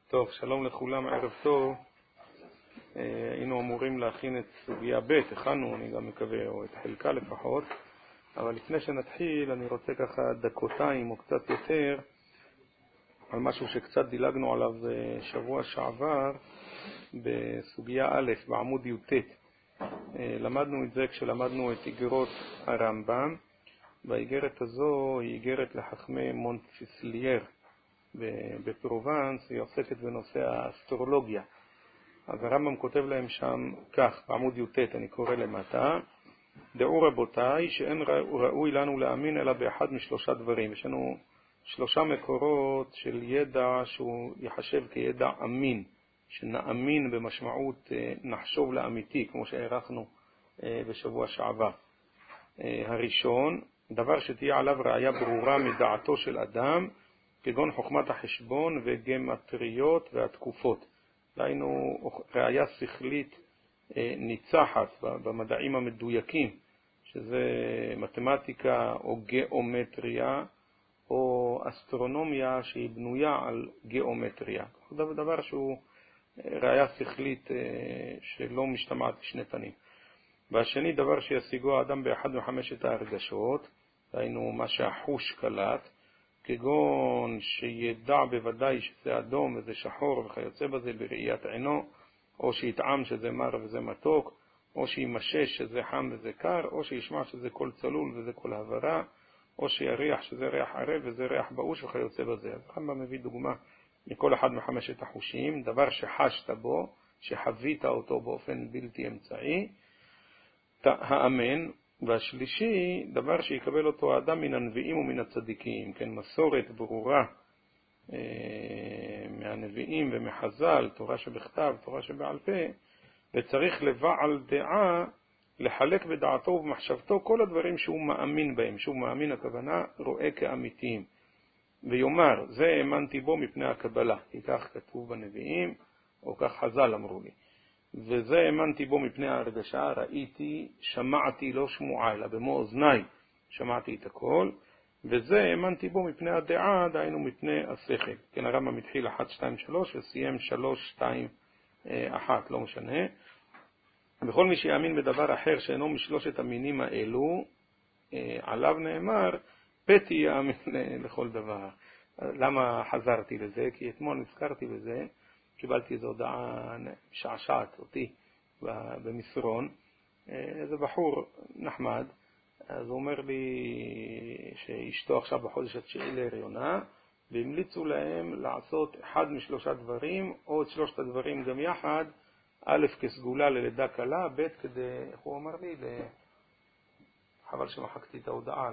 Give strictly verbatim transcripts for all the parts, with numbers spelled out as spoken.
טוב, שלום לכולם, ערב טוב. היינו אמורים להכין את סוגיה ב', הכנו, אני גם מקווה, או את חלקה לפחות, אבל לפני שנתחיל אני רוצה ככה דקותיים או קצת יותר על משהו שקצת דילגנו עליו שבוע שעבר בסוגיה א', בעמוד י"ט. למדנו את זה כשלמדנו את איגרות הרמב"ם. באיגרת הזו היא איגרת לחכמי מונטפסלייר בפרובנס, היא עוסקת בנושא האסטרולוגיה. אז הרמב"ם כותב להם שם כך, בעמוד י"ט, אני קורא למטה: דעו רבותיי שאין ראוי לנו להאמין אלא באחד משלושה דברים. יש לנו שלושה מקורות של ידע שהוא יחשב כידע אמין, שנאמין במשמעות נחשוב לאמיתי, כמו שהערכנו בשבוע שעבר. הראשון, דבר שתהיה עליו ראיה ברורה מדעתו של אדם, כגון חוכמת החשבון וגמטריות והתקופות. דהיינו ראיה שכלית ניצחת במדעים המדויקים, שזה מתמטיקה או גיאומטריה או אסטרונומיה שהיא בנויה על גיאומטריה. זה דבר שהוא ראיה שכלית שלא משתמעת בשני פנים. והשני, דבר שישיגו האדם באחד מחמשת ההרגשות, דהיינו מה שהחוש קלט, כגון שידע בוודאי שזה אדום וזה שחור וכיוצא בזה בראיית עינו, או שיטעם שזה מר וזה מתוק, או שימשש שזה חם וזה קר, או שישמע שזה קול צלול וזה קול הברה, או שיריח שזה ריח ערב וזה ריח באוש וכיוצא בזה. אז הרמב"ם מביא דוגמה מכל אחד מחמשת החושים, דבר שחשת בו, שחווית אותו באופן בלתי אמצעי, האמן. והשלישי, דבר שיקבל אותו האדם מן הנביאים ומן הצדיקים, כן, מסורת ברורה אה, מהנביאים ומחז"ל, תורה שבכתב, תורה שבעל פה, וצריך לבעל דעה לחלק בדעתו ובמחשבתו כל הדברים שהוא מאמין בהם. שהוא מאמין, הכוונה רואה כאמיתיים, ויאמר זה האמנתי בו מפני הקבלה, כי כך כתוב בנביאים, או כך חז"ל אמרו לי. וזה האמנתי בו מפני ההרגשה, ראיתי, שמעתי, לא שמועה, אלא במו אוזניי שמעתי את הכל. וזה האמנתי בו מפני הדעה, דהיינו מפני השכל. כן, הרמב"ם מתחיל אחת, שתיים, שלוש, וסיים שלוש, שתיים, אחת, לא משנה. וכל מי שיאמין בדבר אחר שאינו משלושת המינים האלו, עליו נאמר, פתי יאמין לכל דבר. למה חזרתי לזה? כי אתמול נזכרתי בזה, קיבלתי איזו הודעה שעשעת אותי במסרון, איזה בחור נחמד, אז הוא אומר לי שאשתו עכשיו בחודש התשיעי להריונה, והמליצו להם לעשות אחד משלושה דברים, או את שלושת הדברים גם יחד, א' כסגולה ללידה קלה, ב' כדי, איך הוא אומר לי, חבל שמחקתי את ההודעה,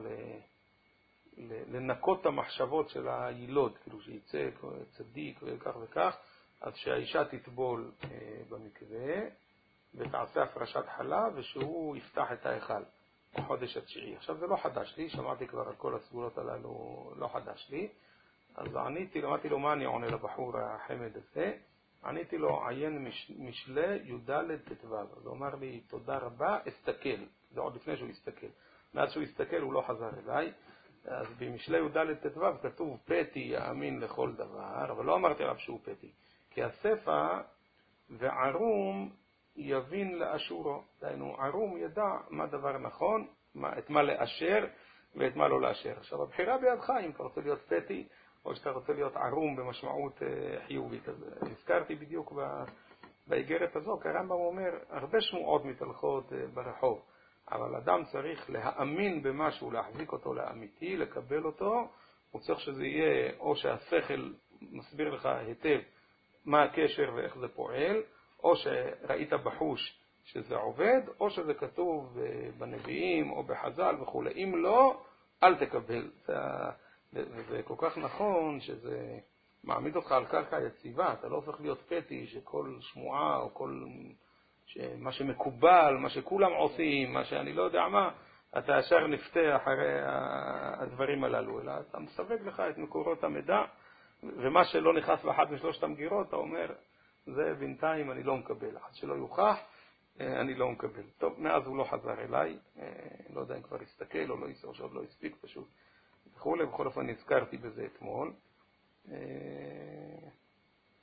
לנקות את המחשבות של הילוד, כאילו שיצא צדיק וכך וכך, אז שהאישה תטבול אה, במקווה ותעשה הפרשת חלב, ושהוא יפתח את ההיכל בחודש התשיעי. עכשיו זה לא חדש לי, שמעתי כבר על כל הסגולות הללו, לא חדש לי. אז עניתי, למדתי לו מה אני עונה לבחור החמד הזה, עניתי לו עיין מש, משלי י"ד ט"ו. אז הוא אמר לי תודה רבה, אסתכל. זה עוד לפני שהוא הסתכל, מאז שהוא הסתכל הוא לא חזר אליי. אז במשלי י"ד ט"ו כתוב פתי יאמין לכל דבר, אבל לא אמרתי עליו שהוא פתי, כי הספר וערום יבין לאשורו. דהיינו, ערום ידע מה דבר נכון, מה, את מה לאשר ואת מה לא לאשר. עכשיו, הבחירה בידך, אם אתה רוצה להיות פתי או שאתה רוצה להיות ערום במשמעות אה, חיובית. אז הזכרתי בדיוק באיגרת הזו, כי הרמב"ם אומר, הרבה שמועות מתהלכות אה, ברחוב, אבל אדם צריך להאמין במשהו, להחזיק אותו לאמיתי, לקבל אותו. הוא צריך שזה יהיה, או שהשכל מסביר לך היטב מה הקשר ואיך זה פועל, או שראית בחוש שזה עובד, או שזה כתוב בנביאים או בחז"ל וכו'. אם לא, אל תקבל. זה, זה כל כך נכון שזה מעמיד אותך על קרקע יציבה. אתה לא הופך להיות פתי שכל שמועה או כל מה שמקובל, מה שכולם עושים, מה שאני לא יודע מה, אתה ישר נפתה אחרי הדברים הללו, אלא אתה מסווג לך את מקורות המידע, ומה שלא נכנס באחת משלושת המגירות, אתה אומר, זה בינתיים אני לא מקבל. עד שלא יוכח, אני לא מקבל. טוב, מאז הוא לא חזר אליי, לא יודע אם כבר הסתכל או לא יסור, שעוד לא הספיק פשוט. וכו', בכל אופן נזכרתי בזה אתמול.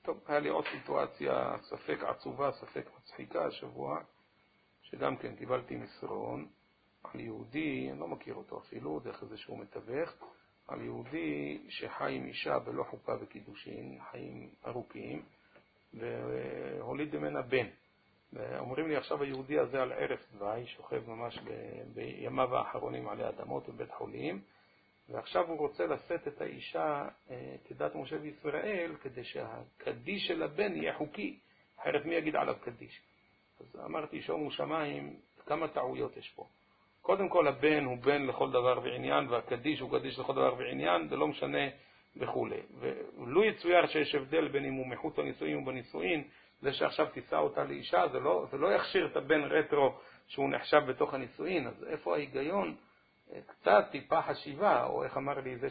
טוב, היה לי עוד סיטואציה, ספק עצובה, ספק מצחיקה השבוע, שגם כן קיבלתי מסרון על יהודי, אני לא מכיר אותו אפילו, דרך איזשהו מתווך, על יהודי שחי עם אישה בלא חופה וקידושין, חיים ארוכים, והוליד ממנה בן. ואומרים לי עכשיו היהודי הזה על ערש דווי, שוכב ממש ב- בימיו האחרונים עלי אדמות בבית חולים, ועכשיו הוא רוצה לשאת את האישה כדת משה וישראל, כדי שהקדיש של הבן יהיה חוקי, אחרת מי יגיד עליו קדיש? אז אמרתי, שומו שמיים, כמה טעויות יש פה. קודם כל, הבן הוא בן לכל דבר ועניין, והקדיש הוא קדיש לכל דבר ועניין, זה לא משנה וכו'. ולו יצויר שיש הבדל בין אם הוא מחוץ לנישואין ובנישואין, זה שעכשיו תישא אותה לאישה, זה לא, זה לא יכשיר את הבן רטרו שהוא נחשב בתוך הנישואין. אז איפה ההיגיון? קצת טיפה חשיבה, או איך אמר לי זה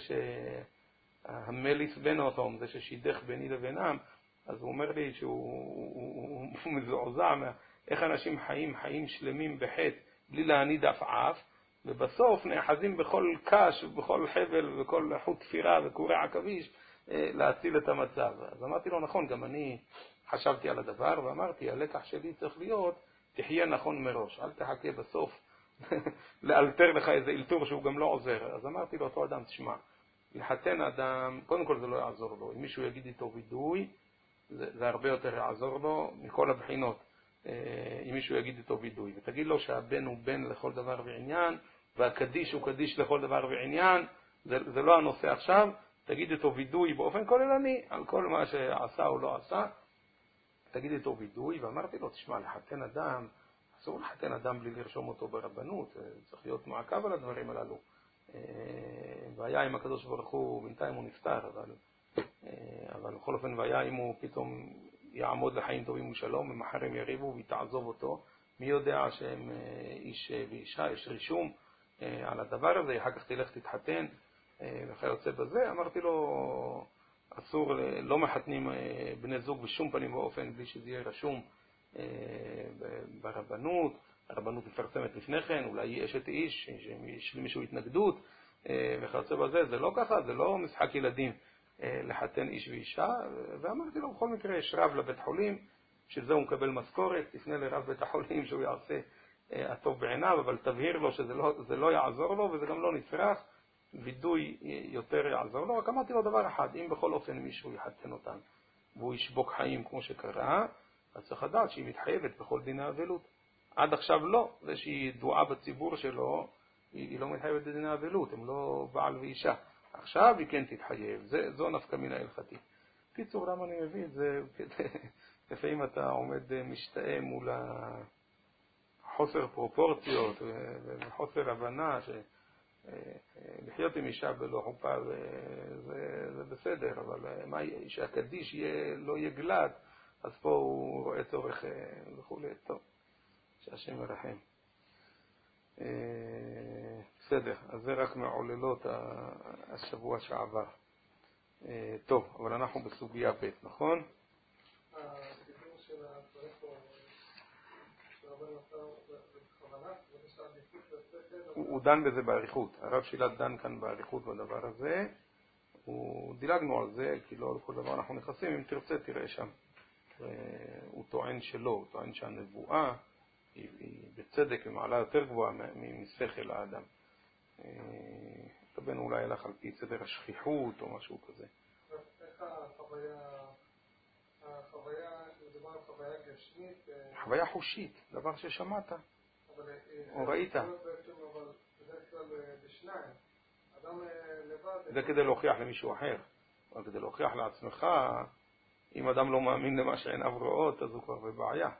שהמליס בן אותם, זה ששידך ביני לבינם, אז הוא אומר לי שהוא מזועזע איך אנשים חיים חיים שלמים בחטא בלי להניד עפעף, ובסוף נאחזים בכל קש ובכל חבל ובכל חוט תפירה וקורע עכביש להציל את המצב. אז אמרתי לו, נכון, גם אני חשבתי על הדבר, ואמרתי, הלקח שלי צריך להיות, תחיה נכון מראש, אל תחכה בסוף לאלתר לך איזה אלתור שהוא גם לא עוזר. אז אמרתי לו, אותו אדם, תשמע, לחתן אדם, קודם כל זה לא יעזור לו. אם מישהו יגיד איתו וידוי, זה, זה הרבה יותר יעזור לו מכל הבחינות. אם מישהו יגיד איתו וידוי, ותגיד לו שהבן הוא בן לכל דבר ועניין, והקדיש הוא קדיש לכל דבר ועניין, זה, זה לא הנושא עכשיו, תגיד איתו וידוי באופן כוללני, על כל מה שעשה או לא עשה, תגיד איתו וידוי. ואמרתי לו, תשמע, לחתן אדם, אסור לחתן אדם בלי לרשום אותו ברבנות, צריך להיות מעקב על הדברים הללו. והיה עם הקדוש ברוך הוא, בינתיים הוא נפטר, אבל, אבל בכל אופן, והיה אם הוא פתאום יעמוד לחיים טובים ושלום, ומחר הם יריבו ויתעזוב אותו, מי יודע שהם איש ואישה, יש רישום על הדבר הזה, אחר כך תלך תתחתן, וכיוצא בזה. אמרתי לו, אסור, לא מחתנים בני זוג בשום פנים ואופן, בלי שזה יהיה רשום ברבנות. הרבנות מפרסמת לפני כן, אולי היא אשת איש, שיש למישהו התנגדות, וכיוצא בזה. זה לא ככה, זה לא משחק ילדים לחתן איש ואישה. ואמרתי לו, בכל מקרה יש רב לבית חולים, שזה הוא מקבל משכורת, תפנה לרב בית החולים שהוא יעשה הטוב בעיניו, אבל תבהיר לו שזה לא, זה לא יעזור לו וזה גם לא נצרך, וידוי יותר יעזור לו. רק אמרתי לו דבר אחד, אם בכל אופן מישהו יחתן אותם והוא ישבוק חיים כמו שקרה, אז צריך לדעת שהיא מתחייבת בכל דיני האבלות. עד עכשיו לא, זה שהיא ידועה בציבור שלו, היא לא מתחייבת בדיני האבלות, הם לא בעל ואישה. עכשיו היא כן תתחייב, זה, זו נפקא מינה הלכתית. קיצור, למה אני מביא את זה? לפעמים אתה עומד משתאה מול החוסר פרופורציות וחוסר הבנה שלחיות עם אישה בלא חופה זה, זה בסדר, אבל מה, שהקדיש יהיה, לא יהיה גלת, אז פה הוא רואה צורך וכו'. טוב, שהשם מרחם. בסדר, אז זה רק מעוללות השבוע שעבר. טוב, אבל אנחנו בסוגיה ב', נכון? הסיפור של הצורך פה, שהרבה נוצר בכוונה, ובשעה עדיפות לצפת... הוא דן בזה בעריכות. הרב שילת דן כאן בעריכות בדבר הזה. הוא דילגנו על זה, כי לא לכל דבר אנחנו נכנסים. אם תרצה, תראה שם. הוא טוען שלא, הוא טוען שהנבואה היא, היא בצדק ומעלה יותר גבוהה משכל האדם. רבנו אולי הלך על פי סדר השכיחות או משהו כזה. איך החוויה, החוויה, מדובר על חוויה גשמית? חוויה חושית, דבר ששמעת או ראית. אבל בדרך כלל בשניים, אדם לבד... זה כדי להוכיח למישהו אחר, אבל כדי להוכיח לעצמך, אם אדם לא מאמין למה שעיניו רואות, אז הוא כבר בבעיה.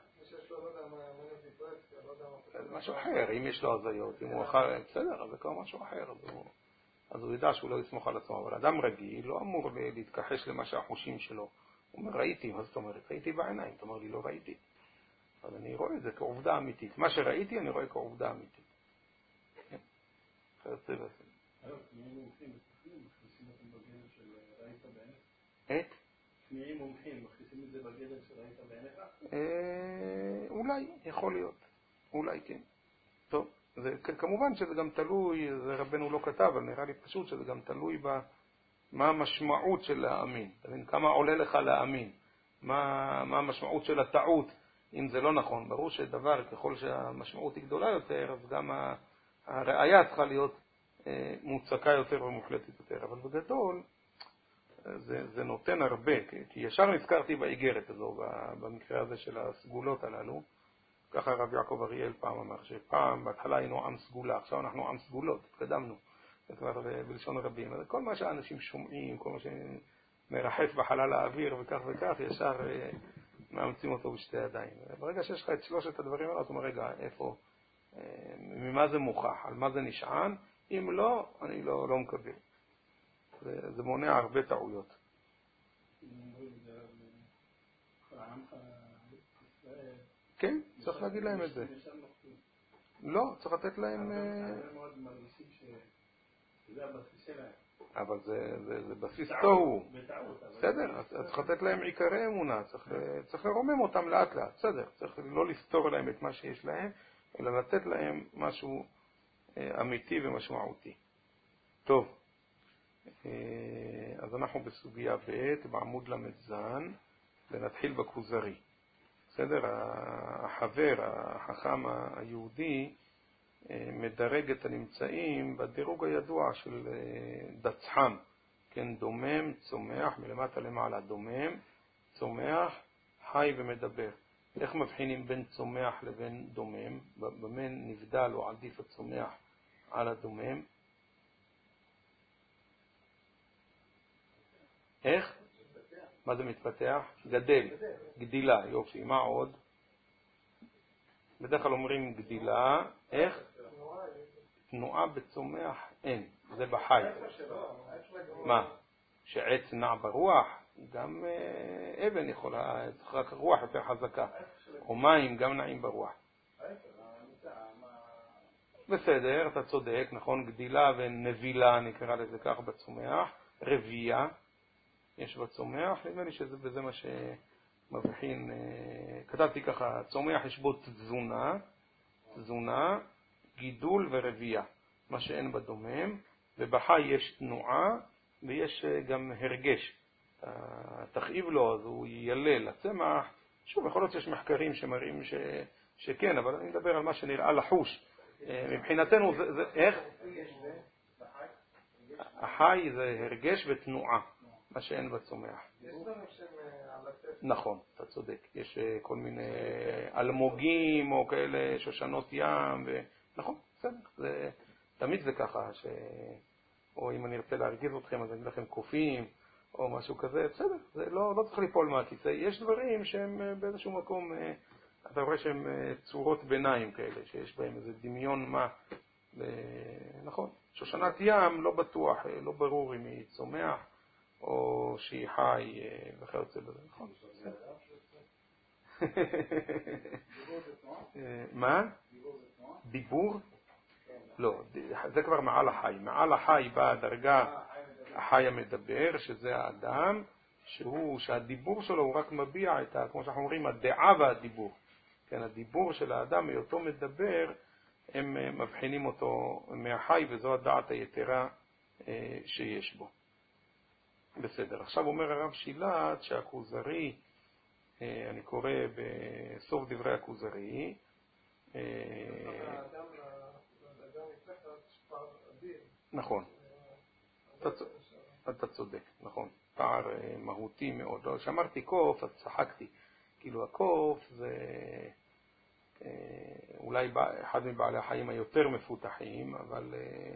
זה משהו אחר, אם יש לו הזיות, אם הוא אחר, בסדר, אז זה כבר משהו אחר, אז הוא, אז הוא ידע שהוא לא יסמוך על עצמו. אבל אדם רגיל לא אמור להתכחש למה שהחושים שלו. הוא אומר, ראיתי, מה זאת אומרת? ראיתי בעיניים, אתה אומר לי, לא ראיתי. אז אני רואה את זה כעובדה אמיתית. מה שראיתי אני רואה כעובדה אמיתית. כן? חייצא בסדר. היום, תנאים מומחים ותכנים, מכניסים אותם בגדר של ראית בעינך? את? תנאים מומחים, מכניסים את זה בגדר של ראית בעינך? אולי, יכול להיות. אולי כן. טוב, זה, כמובן שזה גם תלוי, זה רבנו לא כתב, אבל נראה לי פשוט שזה גם תלוי במה המשמעות של להאמין. כמה עולה לך להאמין. מה, מה המשמעות של הטעות אם זה לא נכון. ברור שדבר, ככל שהמשמעות היא גדולה יותר, אז גם הראייה צריכה להיות מוצקה יותר ומוחלטת יותר. אבל בגדול, זה, זה נותן הרבה, כי ישר נזכרתי באיגרת הזו, במקרה הזה של הסגולות הללו. ככה הרב יעקב אריאל פעם אמר, שפעם בהתחלה היינו עם סגולה, עכשיו אנחנו עם סגולות, התקדמנו, זה כבר בלשון רבים. אז כל מה שאנשים שומעים, כל מה שמרחף בחלל האוויר וכך וכך, ישר מאמצים אותו בשתי ידיים. ברגע שיש לך את שלושת הדברים האלה, אתה אומר, רגע, איפה, ממה זה מוכח, על מה זה נשען? אם לא, אני לא, לא מקבל. זה, זה מונע הרבה טעויות. כן, צריך להגיד להם את זה. לא, צריך לתת להם... אבל זה בסיס תוהו. בסדר, אז צריך לתת להם עיקרי אמונה, צריך לרומם אותם לאט לאט, בסדר. צריך לא לסתור להם את מה שיש להם, אלא לתת להם משהו אמיתי ומשמעותי. טוב, אז אנחנו בסוגיה ב' בעמוד למזן, ונתחיל בכוזרי. בסדר, החבר, החכם היהודי, מדרג את הנמצאים בדירוג הידוע של דצחם, כן, דומם, צומח, מלמטה למעלה, דומם, צומח, חי ומדבר. איך מבחינים בין צומח לבין דומם? במה נבדל או עדיף הצומח על הדומם? איך? מה זה מתפתח? גדל, גדילה, יופי. מה עוד? בדרך כלל אומרים גדילה, איך? תנועה בצומח אין, זה בחי. מה? שעץ נע ברוח? גם אבן יכולה, צריך רק רוח יותר חזקה. או מים גם נעים ברוח. בסדר, אתה צודק, נכון, גדילה ונבילה נקרא לזה כך בצומח, רבייה יש בצומח, נדמה לי שזה בזה מה שמבחין, כתבתי ככה, צומח יש בו תזונה, תזונה, גידול ורבייה, מה שאין בדומם, ובחי יש תנועה ויש גם הרגש. תכאיב לו, אז הוא יילל לצמח. שוב, יכול להיות שיש מחקרים שמראים ש... שכן, אבל אני מדבר על מה שנראה לחוש. מבחינתנו זה, זה איך? החי זה הרגש ותנועה, מה שאין בצומח. נכון, אתה צודק. יש כל מיני אלמוגים או כאלה שושנות ים, ו... נכון, בסדר. זה... תמיד זה ככה, ש... או אם אני ארצה להרגיז אתכם, אז אני אגיד לכם קופים, או משהו כזה, בסדר. זה לא, לא צריך ליפול מהכיסא. יש דברים שהם באיזשהו מקום, אתה רואה שהם צורות ביניים כאלה, שיש בהם איזה דמיון מה. ו... נכון, שושנת ים לא בטוח, לא ברור אם היא צומח, או שהיא חי וכיוצא בזה, נכון? מה? דיבור? לא, זה כבר מעל החי. מעל החי באה הדרגה החי המדבר, שזה האדם, שהוא, שהדיבור שלו הוא רק מביע את, כמו שאנחנו אומרים, הדעה והדיבור. כן, הדיבור של האדם, מאותו מדבר, הם מבחינים אותו מהחי, וזו הדעת היתרה שיש בו. בסדר. עכשיו אומר הרב שילת שהכוזרי, אני קורא בסוף דברי הכוזרי, נכון, אתה צודק, נכון, פער מהותי מאוד. לא, שאמרתי קוף, אז צחקתי. כאילו הקוף זה אולי אחד מבעלי החיים היותר מפותחים, אבל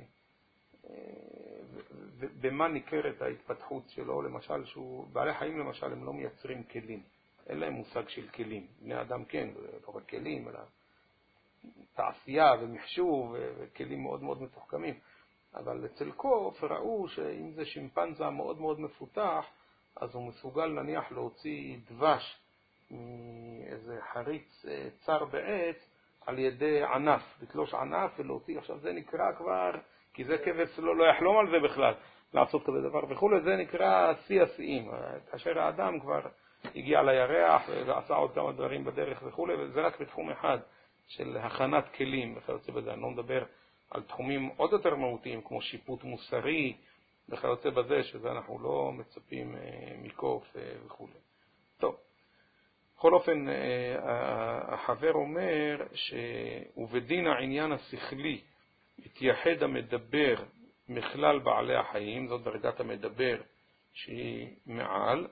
במה ניכרת ההתפתחות שלו? למשל, שהוא, בעלי חיים למשל הם לא מייצרים כלים, אין להם מושג של כלים. בני אדם כן, לא רק כלים, אלא תעשייה ומחשוב וכלים מאוד מאוד מתוחכמים. אבל אצל קוף ראו שאם זה שימפנזה מאוד מאוד מפותח, אז הוא מסוגל נניח להוציא דבש מאיזה חריץ צר בעץ על ידי ענף, לתלוש ענף ולהוציא. עכשיו זה נקרא כבר, כי זה כבש לא, לא יחלום על זה בכלל, לעשות כזה דבר וכו', זה נקרא שיא השיאים. כאשר האדם כבר הגיע לירח ועשה עוד כמה דברים בדרך וכו', וזה רק בתחום אחד של הכנת כלים וכיוצא בזה. אני לא מדבר על תחומים עוד יותר מהותיים כמו שיפוט מוסרי וכיוצא בזה, שזה אנחנו לא מצפים מקוף וכו'. טוב, בכל אופן, החבר אומר שבדין העניין השכלי התייחד המדבר מכלל בעלי החיים, זאת דרגת המדבר שהיא מעל,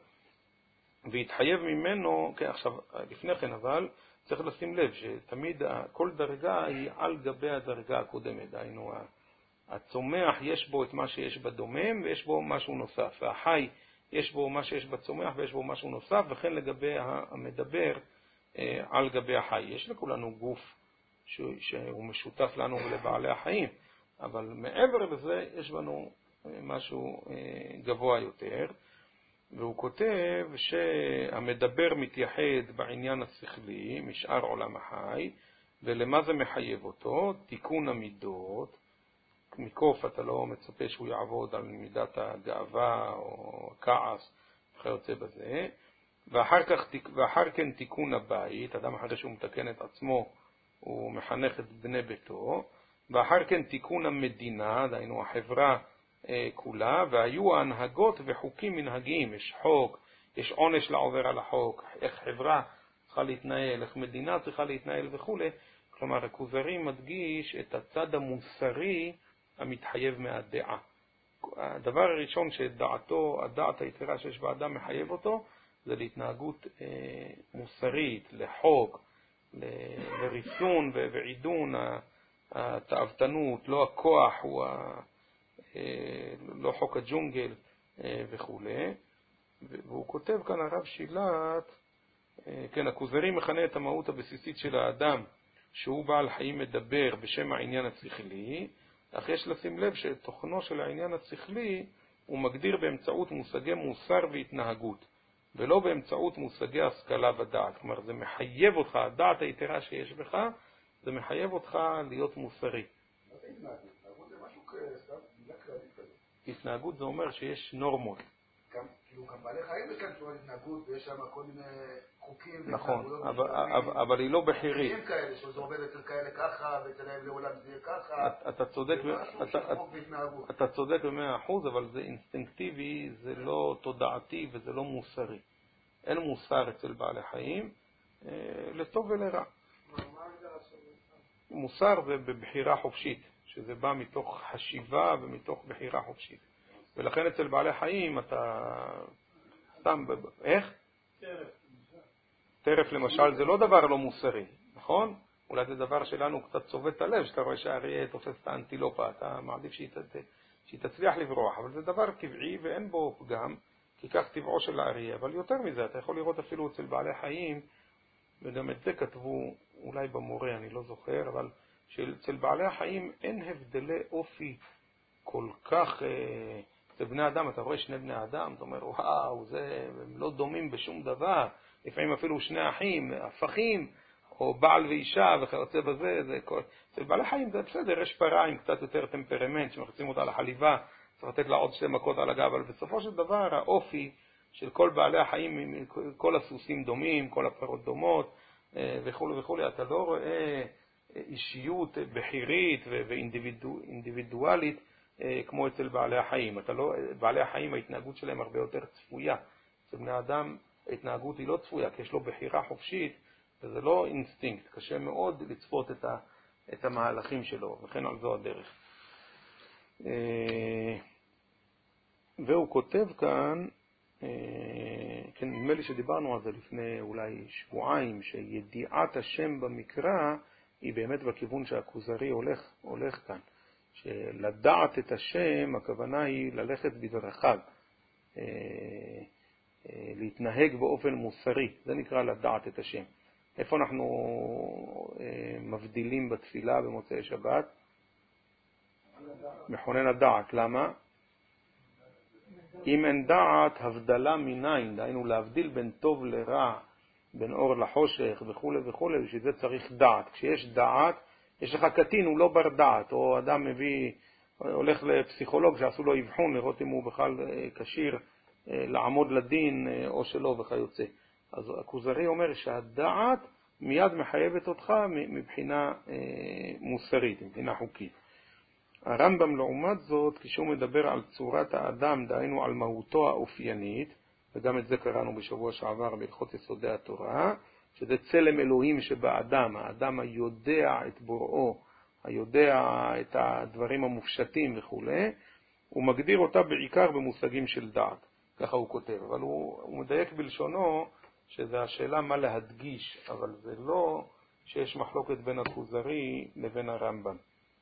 והתחייב ממנו, כן, עכשיו, לפני כן, אבל צריך לשים לב שתמיד כל דרגה היא על גבי הדרגה הקודמת, דהיינו, הצומח יש בו את מה שיש בדומם ויש בו משהו נוסף, והחי יש בו מה שיש בצומח ויש בו משהו נוסף, וכן לגבי המדבר על גבי החי. יש לכולנו גוף שהוא משותף לנו ולבעלי החיים, אבל מעבר לזה יש לנו משהו גבוה יותר, והוא כותב שהמדבר מתייחד בעניין השכלי משאר עולם החי, ולמה זה מחייב אותו? תיקון המידות. מקוף אתה לא מצפה שהוא יעבוד על מידת הגאווה או הכעס וכיוצא בזה, ואחר כך, ואחר כן תיקון הבית, אדם אחרי שהוא מתקן את עצמו הוא מחנך את בני ביתו, ואחר כן תיקון המדינה, דהיינו החברה אה, כולה, והיו ההנהגות וחוקים מנהגיים, יש חוק, יש עונש לעובר על החוק, איך חברה צריכה להתנהל, איך מדינה צריכה להתנהל וכו'. כלומר, הכוזרי מדגיש את הצד המוסרי המתחייב מהדעה. הדבר הראשון שדעתו, הדעת היתרה שיש באדם מחייב אותו, זה להתנהגות אה, מוסרית, לחוק, ל, לריסון ועידון התאוותנות, לא הכוח, הוא ה, אה, לא חוק הג'ונגל אה, וכו'. והוא כותב כאן הרב שילת, אה, כן, הכוזרי מכנה את המהות הבסיסית של האדם, שהוא בעל חיים מדבר בשם העניין השכלי, אך יש לשים לב שתוכנו של העניין השכלי הוא מגדיר באמצעות מושגי מוסר והתנהגות, ולא באמצעות מושגי השכלה ודעת. כלומר, זה מחייב אותך, הדעת היתרה שיש בך, זה מחייב אותך להיות מוסרי. מה זה התנהגות? התנהגות זה משהו כסתם, מילה כללית כזאת. התנהגות זה אומר שיש נורמות. גם, כאילו, גם בעלי חיים יש כאן תשורת התנהגות, ויש שם כל מיני חוקים. נכון, אבל, אבל, אבל היא לא בחירית. חוקים כאלה, שזה עובד אצל כאלה ככה, ואצלהם לעולם זה יהיה ככה. אתה, אתה צודק, אתה, אתה צודק במאה אחוז, אבל זה אינסטינקטיבי, זה לא תודעתי וזה לא מוסרי. אין מוסר אצל בעלי חיים, לטוב ולרע. מוסר זה בבחירה חופשית, שזה בא מתוך חשיבה ומתוך בחירה חופשית. ולכן אצל בעלי חיים אתה סתם, איך? טרף. טרף למשל זה לא דבר לא מוסרי, נכון? אולי זה דבר שלנו קצת צובט את הלב, שאתה רואה שהאריה תופס את האנטילופה, אתה מעדיף שהיא, שהיא תצליח לברוח, אבל זה דבר טבעי ואין בו פגם, כי כך טבעו של האריה. אבל יותר מזה, אתה יכול לראות אפילו אצל בעלי חיים, וגם את זה כתבו אולי במורה, אני לא זוכר, אבל שאצל בעלי החיים אין הבדלי אופי כל כך, אצל בני אדם, אתה רואה שני בני אדם, אתה אומר, וואו, זה, הם לא דומים בשום דבר, לפעמים אפילו שני אחים, הפכים, או בעל ואישה וכיוצא בזה, זה כל... אצל בעלי חיים זה בסדר, יש פרה עם קצת יותר טמפרמנט, שמחצים אותה לחליבה, צריך לתת לה עוד שתי מכות על הגב, אבל בסופו של דבר האופי של כל בעלי החיים, כל הסוסים דומים, כל הפרות דומות, וכו' וכו', אתה לא רואה אישיות בחירית ואינדיבידואלית כמו אצל בעלי החיים. אתה לא, בעלי החיים ההתנהגות שלהם הרבה יותר צפויה. אצל בני אדם ההתנהגות היא לא צפויה, כי יש לו בחירה חופשית, וזה לא אינסטינקט. קשה מאוד לצפות את, ה, את המהלכים שלו, וכן על זו הדרך. והוא כותב כאן, כן, נדמה לי שדיברנו על זה לפני אולי שבועיים, שידיעת השם במקרא היא באמת בכיוון שהכוזרי הולך, הולך כאן. שלדעת את השם, הכוונה היא ללכת בדרכיו, להתנהג באופן מוסרי, זה נקרא לדעת את השם. איפה אנחנו מבדילים בתפילה במוצאי שבת? מכונן הדעת, למה? אם אין דעת, הבדלה מניין, דהיינו להבדיל בין טוב לרע, בין אור לחושך וכו' וכו', בשביל זה צריך דעת. כשיש דעת, יש לך קטין, הוא לא בר דעת, או אדם מביא, הולך לפסיכולוג שעשו לו אבחון, לראות אם הוא בכלל כשיר לעמוד לדין או שלא וכיוצא. אז הכוזרי אומר שהדעת מיד מחייבת אותך מבחינה מוסרית, מבחינה חוקית. הרמב"ם לעומת זאת, כשהוא מדבר על צורת האדם, דהיינו על מהותו האופיינית, וגם את זה קראנו בשבוע שעבר בהלכות יסודי התורה, שזה צלם אלוהים שבאדם, האדם היודע את בוראו, היודע את הדברים המופשטים וכו', הוא מגדיר אותה בעיקר במושגים של דעת, ככה הוא כותב, אבל הוא, הוא מדייק בלשונו שזה השאלה מה להדגיש, אבל זה לא שיש מחלוקת בין הכוזרי לבין הרמב"ם.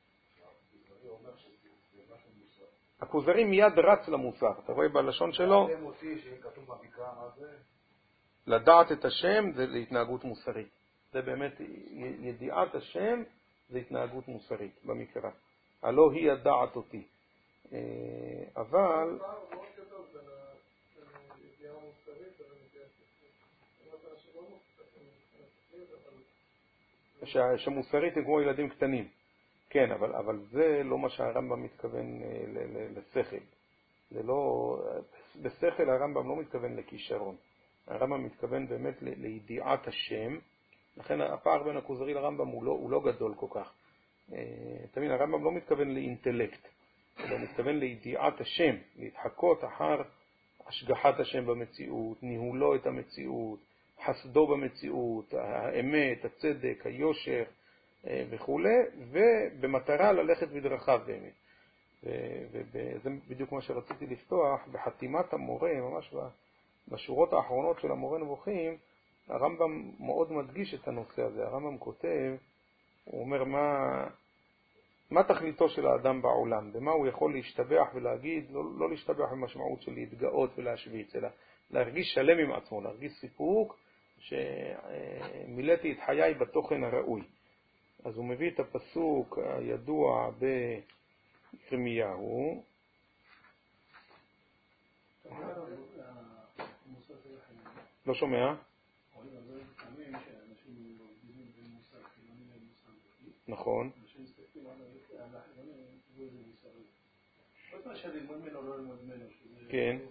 הכוזרי מיד רץ למוסר, אתה רואה בלשון שלו? לדעת את השם זה להתנהגות מוסרית. זה באמת, ידיעת השם זה התנהגות מוסרית במקרא. הלא היא הדעת אותי. אבל... שמוסרית הם כמו ילדים קטנים. כן, אבל, אבל זה לא מה שהרמב"ם מתכוון לשכל. זה לא, בשכל הרמב"ם לא מתכוון לכישרון. הרמב"ם מתכוון באמת לידיעת השם. לכן הפער בין הכוזרי לרמב"ם הוא לא, הוא לא גדול כל כך. תמיד הרמב"ם לא מתכוון לאינטלקט. הוא מתכוון לידיעת השם, להתחקות אחר השגחת השם במציאות, ניהולו את המציאות, חסדו במציאות, האמת, הצדק, היושר וכו', ובמטרה ללכת בדרכיו באמת. וזה בדיוק מה שרציתי לפתוח, בחתימת המורה, ממש בשורות האחרונות של המורה נבוכים, הרמב"ם מאוד מדגיש את הנושא הזה. הרמב"ם כותב, הוא אומר מה, מה תכליתו של האדם בעולם, במה הוא יכול להשתבח ולהגיד, לא, לא להשתבח במשמעות של להתגאות ולהשוויץ, אלא להרגיש שלם עם עצמו, להרגיש סיפוק שמילאתי את חיי בתוכן הראוי. אז הוא מביא את הפסוק הידוע בירמיהו. לא שומע? נכון. כן.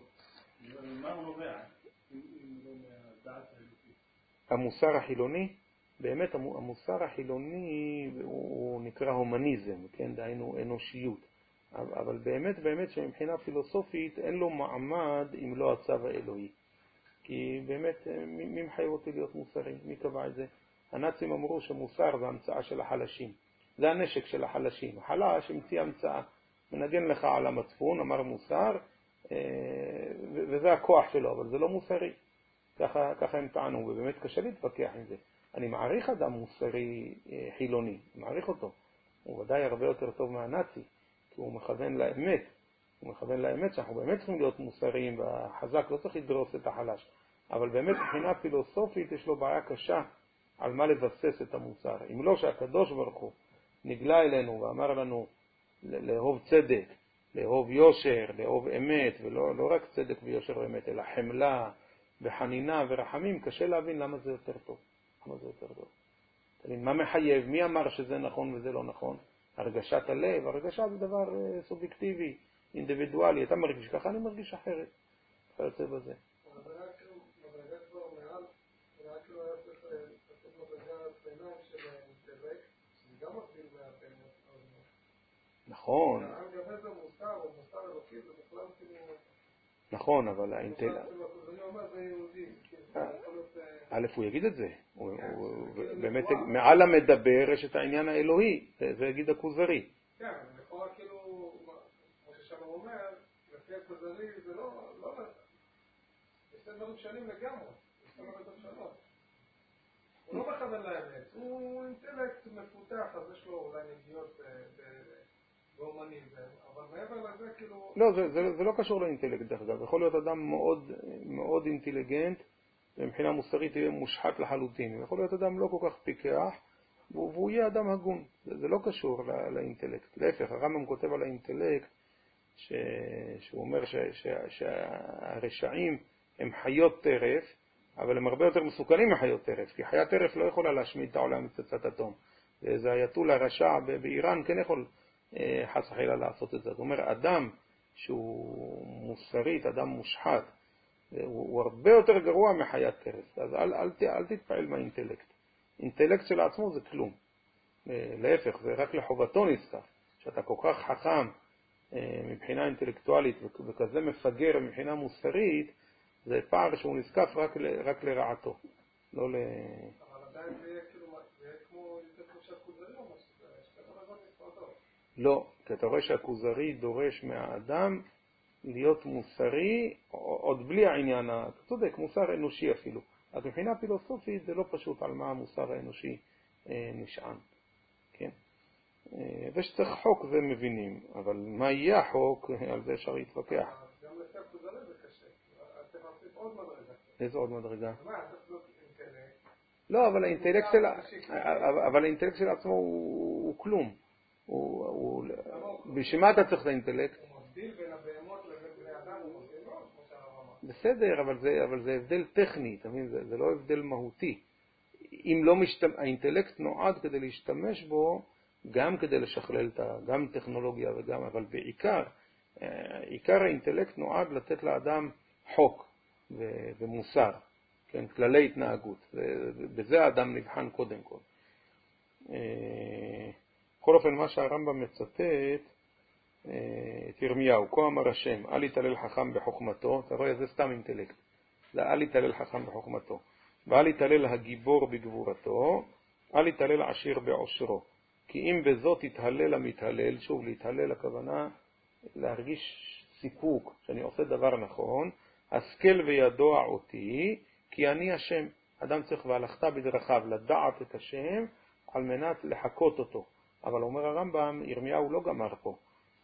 המוסר החילוני, באמת המוסר החילוני הוא נקרא הומניזם, כן, דהיינו אנושיות. אבל באמת באמת שמבחינה פילוסופית אין לו מעמד אם לא הצו האלוהי. כי באמת מי מחייב אותי להיות מוסרי? מי קבע את זה? הנאצים אמרו שמוסר זה המצאה של החלשים. זה הנשק של החלשים. החלש המציא המצאה. מנגן לך על המצפון, אמר מוסר, וזה הכוח שלו, אבל זה לא מוסרי. ככה, ככה הם טענו, ובאמת קשה להתווכח עם זה. אני מעריך אדם מוסרי חילוני, מעריך אותו. הוא ודאי הרבה יותר טוב מהנאצי, כי הוא מכוון לאמת. הוא מכוון לאמת שאנחנו באמת צריכים להיות מוסריים, והחזק לא צריך לדרוס את החלש. אבל באמת מבחינה פילוסופית יש לו בעיה קשה על מה לבסס את המוסר. אם לא שהקדוש ברוך הוא נגלה אלינו ואמר לנו לאהוב צדק, לאהוב יושר, לאהוב אמת, ולא לא רק צדק ויושר ואמת, אלא חמלה וחנינה ורחמים, קשה להבין למה זה יותר טוב. למה זה יותר טוב? מה מחייב? מי אמר שזה נכון וזה לא נכון? הרגשת הלב, הרגשה זה דבר סובייקטיבי, אינדיבידואלי. אתה מרגיש ככה, אני מרגיש אחרת. אתה יוצא בזה. אבל זה רק מדרגה כבר מעל, זה רק לא היה צריך לעשות מדרגה ביניים של אינטלקט, שזה גם מבדיל מהביניים. נכון. העם גבי זה מוסר, או מוסר אלוקי, זה בכלל כאילו... נכון, אבל האינטלקט... אני אומר זה יהודי. א', הוא יגיד את זה. באמת, מעל המדבר יש את העניין האלוהי, זה יגיד הכוזרי. כן, אני יכול כאילו, כמו ששם הוא אומר, לפי הכוזרי זה לא... יש דברים שונים לגמרי, יש כמה דברים שונות. הוא לא מכוון לאמת, הוא אינטלקט מפותח, אז יש לו אולי נגיעות בהומניזם, אבל מעבר לזה כאילו... לא, זה, זה, זה לא קשור לאינטלקט דרך אגב. יכול להיות אדם מאוד, מאוד אינטליגנט, ומבחינה מוסרית יהיה מושחת לחלוטין. יכול להיות אדם לא כל כך פיקח, והוא יהיה אדם הגון. זה, זה לא קשור לא, לאינטלקט. להפך, הרמב"ם כותב על האינטלקט, ש, שהוא אומר ש, ש, שהרשעים הם חיות טרף, אבל הם הרבה יותר מסוכנים מחיות טרף, כי חיית טרף לא יכולה להשמיד את העולם מצצת אטום. זה היתול הרשע באיראן כן יכול חס וחלילה לעשות את זה. זאת אומרת, אדם שהוא מוסרית, אדם מושחת, הוא, הוא הרבה יותר גרוע מחיית טרף. אז אל, אל, אל תתפעל מהאינטלקט. אינטלקט של עצמו זה כלום. להפך, זה רק לחובתו נזקף. שאתה כל כך חכם מבחינה אינטלקטואלית וכזה מפגר מבחינה מוסרית, זה פער שהוא נזקף רק, ל, רק לרעתו, לא ל... אבל עדיין זה יהיה כאילו, זה יהיה כמו, יותר כמו שהכוזרי או משהו, שתי מדרגות נפרדות. לא, כי אתה רואה שהכוזרי דורש מהאדם להיות מוסרי, עוד בלי העניין, אתה צודק, מוסר אנושי אפילו. אז מבחינה פילוסופית זה לא פשוט על מה המוסר האנושי אה, נשען. כן? אה, ושצריך חוק זה מבינים, אבל מה יהיה החוק, על זה אפשר להתווכח. גם לפי הכוזרי זה קשה, אז צריך להוסיף עוד מדרגה. איזה עוד מדרגה? מה, צריך להיות אינטלקט. לא, אבל האינטלקט של, אבל האינטלקט של עצמו הוא, הוא כלום. הוא, הוא, בשביל מה אתה צריך את האינטלקט? הוא מבדיל בין הבהמות לבין בני אדם, הוא מבדיל מאוד, כמו שהרב אמר. בסדר, אבל זה, אבל זה הבדל טכני, אתה מבין? זה, זה לא הבדל מהותי. אם לא משתמש, האינטלקט נועד כדי להשתמש בו, גם כדי לשכלל את ה, גם טכנולוגיה וגם, אבל בעיקר, עיקר האינטלקט נועד לתת לאדם חוק ו, ומוסר, כן, כללי התנהגות. בזה האדם נבחן קודם כל. בכל אופן, מה שהרמב"ם מצטט, את ירמיהו, כה אמר השם, אל יתהלל חכם בחוכמתו, אתה רואה, זה סתם אינטלקט, זה אל יתהלל חכם בחוכמתו, ואל יתהלל הגיבור בגבורתו, אל יתהלל עשיר בעושרו, כי אם בזאת יתהלל המתהלל, שוב, להתהלל הכוונה, להרגיש סיפוק, שאני עושה דבר נכון, השכל וידוע אותי, כי אני השם. אדם צריך והלכת בדרכיו, לדעת את השם, על מנת לחכות אותו. אבל אומר הרמב"ם, ירמיהו לא גמר פה.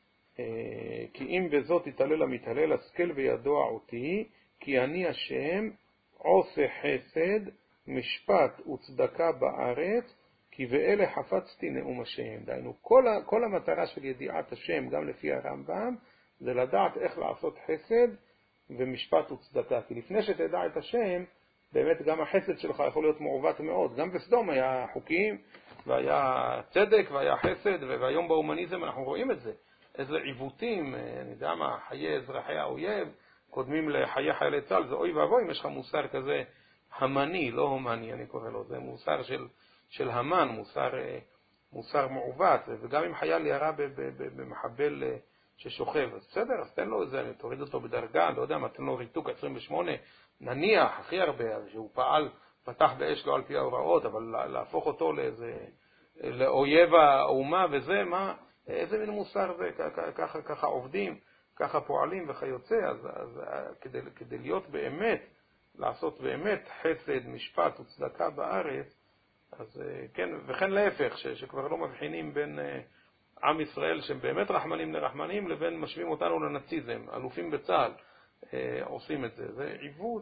כי אם בזאת יתהלל המתהלל, השכל וידוע אותי, כי אני השם, עושה חסד, משפט וצדקה בארץ, כי ואלה חפצתי נאום השם. דהיינו, כל, כל המטרה של ידיעת השם, גם לפי הרמב"ם, זה לדעת איך לעשות חסד ומשפט וצדקה. כי לפני שתדע את השם, באמת גם החסד שלך יכול להיות מעוות מאוד. גם בסדום היה חוקים, והיה צדק, והיה חסד, והיום בהומניזם אנחנו רואים את זה. איזה עיוותים, אני יודע מה, חיי אזרחי האויב, קודמים לחיי חיילי צה"ל, זה אוי ואבוי אם יש לך מוסר כזה המני, לא הומני אני קורא לו, זה מוסר של, של המן, מוסר, מוסר מעוות, וגם אם חייל ירה במחבל ששוכב, אז בסדר, אז תן לו את זה, תוריד אותו בדרגה, לא יודע מה, תן לו ריתוק עשרים ושמונה, נניח, הכי הרבה, שהוא פעל, פתח באש לא על פי ההוראות, אבל להפוך אותו לאיזה, לאויב האומה וזה, מה, איזה מין מוסר זה, ככה, ככה עובדים, ככה פועלים וכיוצא, אז, אז כדי, כדי להיות באמת, לעשות באמת חסד, משפט וצדקה בארץ, אז כן, וכן להפך, ש, שכבר לא מבחינים בין עם ישראל שהם באמת רחמנים לרחמנים, לבין משווים אותנו לנאציזם, אלופים בצה"ל עושים את זה. זה עיוות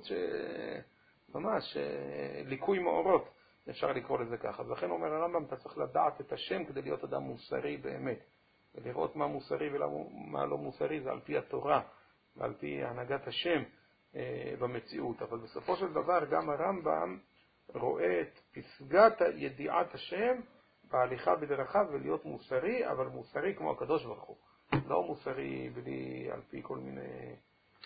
שממש ליקוי מאורות, אפשר לקרוא לזה ככה. אז לכן אומר הרמב"ם, אתה צריך לדעת את השם כדי להיות אדם מוסרי באמת. ולראות מה מוסרי ומה לא מוסרי, זה על פי התורה ועל פי הנהגת השם במציאות. אבל בסופו של דבר גם הרמב"ם רואה את פסגת ידיעת השם בהליכה בדרכיו ולהיות מוסרי, אבל מוסרי כמו הקדוש ברוך הוא. לא מוסרי בלי על פי כל מיני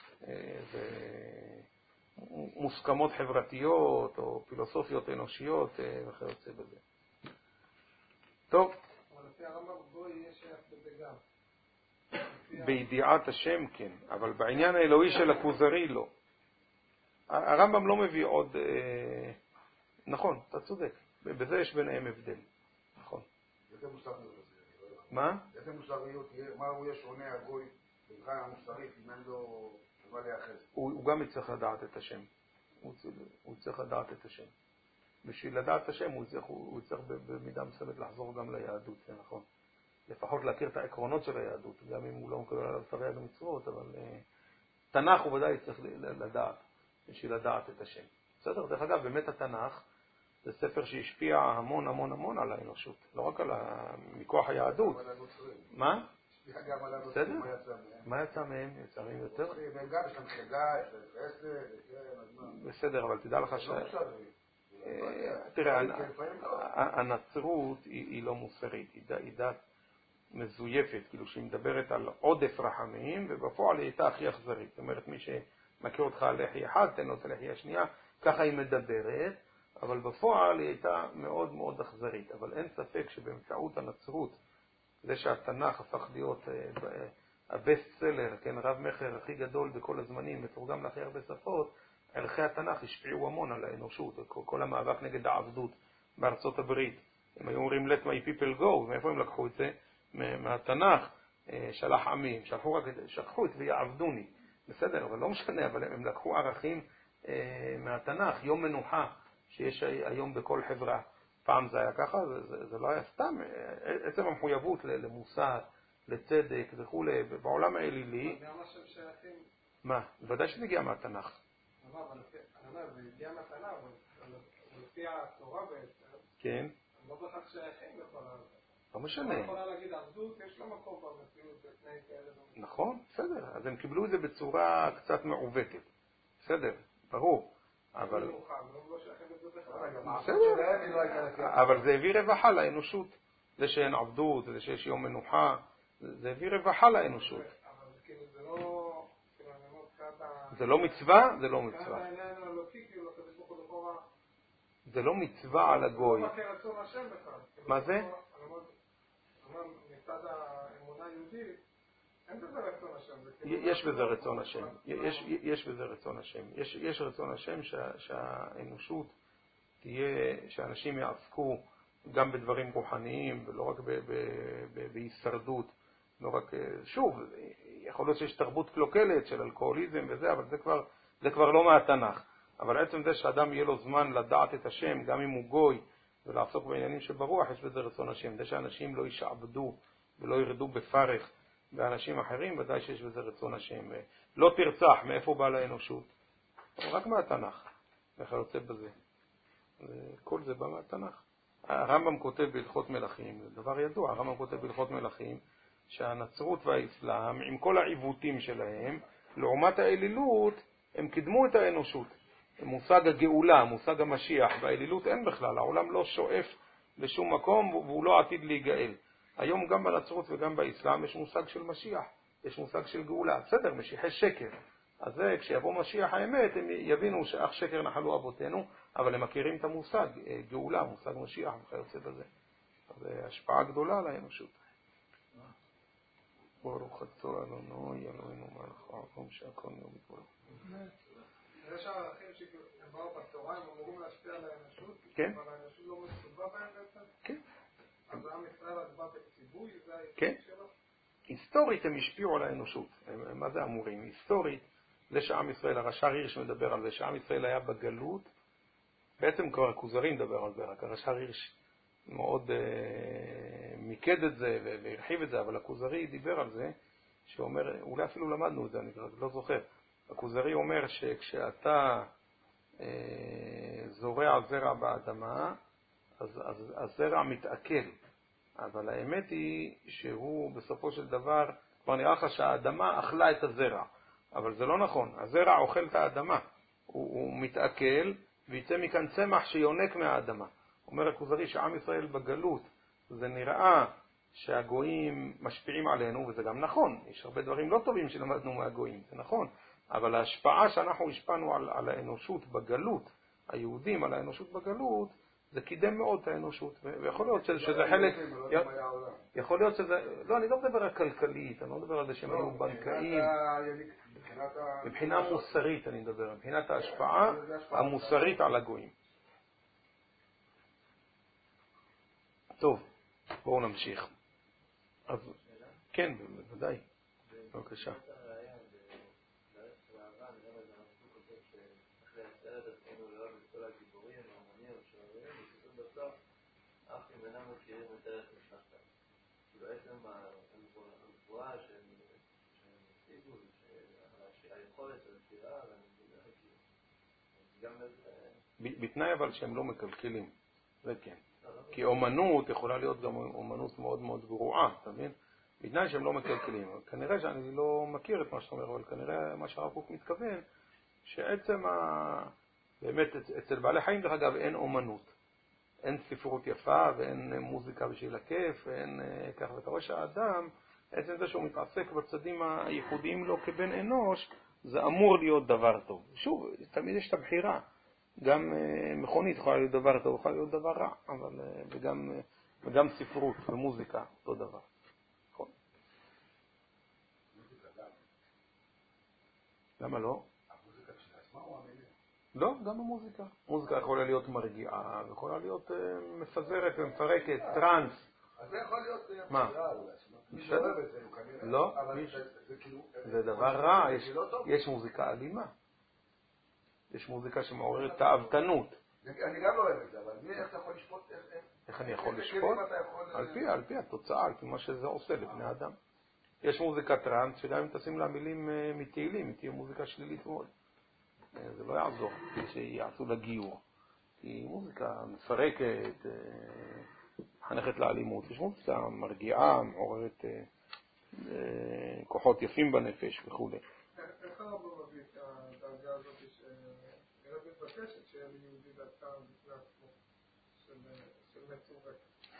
מוסכמות חברתיות או פילוסופיות אנושיות וכיוצא בזה. טוב. אבל לפי הרמב"ם גוי יש שייך בזה גם. בידיעת השם כן, אבל בעניין האלוהי של הכוזרי לא. הרמב"ם לא מביא עוד, אה, נכון, אתה צודק, בזה יש ביניהם הבדל, נכון. איזה מוסריות? מה? איזה מוסריות, מה הוא יהיה שונה הגוי מבחינה המוסרית אם אין לו מה לייחס? הוא גם יצטרך לדעת את השם, הוא צריך לדעת את השם. בשביל לדעת את השם הוא צריך, הוא צריך במידה מסוימת לחזור גם ליהדות, זה נכון. לפחות להכיר את העקרונות של היהדות, גם אם הוא לא מקבל עליו תרי"ג מצוות, אבל uh, תנ"ך הוא ודאי צריך לדעת, בשביל לדעת את השם. בסדר? דרך אגב, באמת התנ"ך זה ספר שהשפיע המון המון המון על האנושות, לא רק על ה... מכוח היהדות. מה? גם על הנוצרים, מה יצא מהם? מה יצא מהם? יצא מהם יותר? והם גם יש להם חדה, יש להם חסד, בסדר, אבל תדע לך ש... תראה, הנצרות היא לא מוסרית, היא דת מזויפת, כאילו שהיא מדברת על עודף רחמים, ובפועל היא הייתה הכי אכזרית. זאת אומרת, מי שמכיר אותך על לחי אחד, תן לו את הלחי השנייה, ככה היא מדברת, אבל בפועל היא הייתה מאוד מאוד אכזרית. אבל אין ספק שבאמצעות הנצרות, זה שהתנ"ך הפך להיות הבסט סלר, כן, רב מחר הכי גדול בכל הזמנים, מתורגם להכי הרבה שפות, ערכי התנ"ך השפיעו המון על האנושות, כל, כל המאבק נגד העבדות בארצות הברית. הם היו אומרים let my people go, מאיפה הם לקחו את זה? מהתנ"ך, שלח עמים, שלחו רק, שכחו את ויעבדוני, בסדר, אבל לא משנה, אבל הם לקחו ערכים מהתנ"ך, יום מנוחה שיש היום בכל חברה. פעם זה היה ככה, זה, זה, זה לא היה סתם, עצם המחויבות למוסר, לצדק וכו', בעולם האלילי. גם מה שהם שייכים. מה? ודאי שזה הגיע מהתנ"ך. אני אומר, זה הגיע מהתנ"ך, אבל לפי התורה בעצם. כן. לא בהכרח שייכים לכל הזה. לא משנה. אני יכולה להגיד, עבדות יש לו מקום במציאות בתנאי כאלה. נכון, בסדר. אז הם קיבלו את זה בצורה קצת מעוותת. בסדר, ברור. אבל... אבל זה הביא רווחה לאנושות. זה שאין עבדות, זה שיש יום מנוחה, זה הביא רווחה לאנושות. אבל כאילו זה לא... זה לא מצווה? זה לא מצווה. כאן העניין האלוקי, כאילו, כזה בוחר לכאורה... זה לא מצווה על הגוי. זה לא כרצון השם בכלל. מה זה? אני אומר, מצד האמונה היהודית, אין בזה רצון השם. יש בזה רצון השם. יש בזה רצון השם. יש רצון השם שהאנושות תהיה, שאנשים יעסקו גם בדברים רוחניים, ולא רק בהישרדות. לא רק, שוב, יכול להיות שיש תרבות קלוקלת של אלכוהוליזם וזה, אבל זה כבר, זה כבר לא מהתנ"ך. אבל עצם זה שאדם יהיה לו זמן לדעת את השם, גם אם הוא גוי, ולעסוק בעניינים שברוח, יש בזה רצון השם. זה שאנשים לא ישעבדו ולא ירדו בפרך באנשים אחרים, ודאי שיש בזה רצון השם. לא תרצח, מאיפה בא לאנושות? רק מהתנ"ך. איך יוצא בזה? כל זה בא מהתנ"ך. הרמב"ם כותב בהלכות מלכים, זה דבר ידוע, הרמב"ם כותב בהלכות מלכים, שהנצרות והאסלאם, עם כל העיוותים שלהם, לעומת האלילות, הם קידמו את האנושות. מושג הגאולה, מושג המשיח, והאלילות אין בכלל, העולם לא שואף לשום מקום והוא לא עתיד להיגאל. היום גם בנצרות וגם באסלאם יש מושג של משיח, יש מושג של גאולה. בסדר, משיחי שקר. אז זה, כשיבוא משיח האמת, הם יבינו שאך שקר נחלו אבותינו, אבל הם מכירים את המושג גאולה, מושג משיח וכיוצא בזה. אז זה השפעה גדולה על האנושות. ברוך אתה אדוני אלוהינו מלך העולם שהכל נהיה בדברו. יש ערכים שהם באו בתורה, הם אמורים להשפיע על האנושות, כן. אבל האנושות לא מסוגה בהם בעצם? כן. אז עם ישראל רק בא בציווי, זה כן. העיסוק שלו? היסטורית הם השפיעו על האנושות. מה זה אמורים? היסטורית, זה שעם ישראל, הרש"ר הירש מדבר על זה, שעם ישראל היה בגלות, בעצם כבר הכוזרי מדבר על זה, רק הרש"ר הירש מאוד אה, מיקד את זה והרחיב את זה, אבל הכוזרי דיבר על זה, שאומר, אולי אפילו למדנו את זה, אני לא זוכר. הכוזרי אומר שכשאתה אה, זורע זרע באדמה, אז, אז הזרע מתעכל. אבל האמת היא שהוא בסופו של דבר, כבר נראה לך שהאדמה אכלה את הזרע. אבל זה לא נכון, הזרע אוכל את האדמה. הוא, הוא מתעכל ויצא מכאן צמח שיונק מהאדמה. אומר הכוזרי שעם ישראל בגלות, זה נראה שהגויים משפיעים עלינו, וזה גם נכון. יש הרבה דברים לא טובים שלמדנו מהגויים, זה נכון. אבל ההשפעה שאנחנו השפענו על, על האנושות בגלות, היהודים על האנושות בגלות, זה קידם מאוד את האנושות. ויכול להיות שזה, שזה חלק... יכול להיות שזה... לא, אני לא מדבר על כלכלית, אני לא מדבר על זה שהם היו בנקאים. מבחינה מוסרית אני מדבר, מבחינת ההשפעה המוסרית על הגויים. טוב, בואו נמשיך. אז, כן, בוודאי. בבקשה. בעצם הנבואה שהם הציגו, היכולת של השירה, גם בתנאי אבל שהם לא מקלקלים, זה כן. כי אומנות יכולה להיות גם אומנות מאוד מאוד גרועה, אתה מבין? בתנאי שהם לא מקלקלים. כנראה שאני לא מכיר את מה שאתה אומר, אבל כנראה מה שהרב קוק מתכוון, שעצם ה... באמת אצל בעלי חיים דרך אגב אין אומנות. אין ספרות יפה ואין מוזיקה בשביל הכיף ואין כך. ואתה רואה שהאדם, עצם זה שהוא מתעסק בצדים הייחודיים לו כבן אנוש, זה אמור להיות דבר טוב. שוב, תמיד יש את הבחירה. גם מכונית יכולה להיות דבר טוב, יכולה להיות דבר רע, אבל וגם, וגם ספרות ומוזיקה, אותו דבר. נכון. למה לא? המוזיקה כשלעצמה או המילים? לא, גם המוזיקה. מוזיקה יכולה להיות מרגיעה, יכולה להיות מפזרת ומפרקת, טרנס. אז זה יכול להיות... מה? מי שאוהב את זה, הוא כנראה... לא, זה דבר רע, יש מוזיקה אלימה. יש מוזיקה שמעוררת תאוותנות. אני גם לא אוהב את זה, אבל מי, איך אתה יכול לשפוט? איך אני יכול לשפוט? על פי התוצאה, על פי מה שזה עושה לבני אדם. יש מוזיקה טרנס, שגם אם תשים לה מילים מתהילים, תהיה מוזיקה שלילית מאוד. זה לא יעזור שיעשו לה גיור. היא מוזיקה מפרקת, מחנכת לאלימות. יש מוזיקה מרגיעה, מעוררת כוחות יפים בנפש וכו'. איך הרב מביא את הדרגה הזאת שנראית מתבקשת שיהיה לי יהודי דעתם בפני עצמו של מצורק?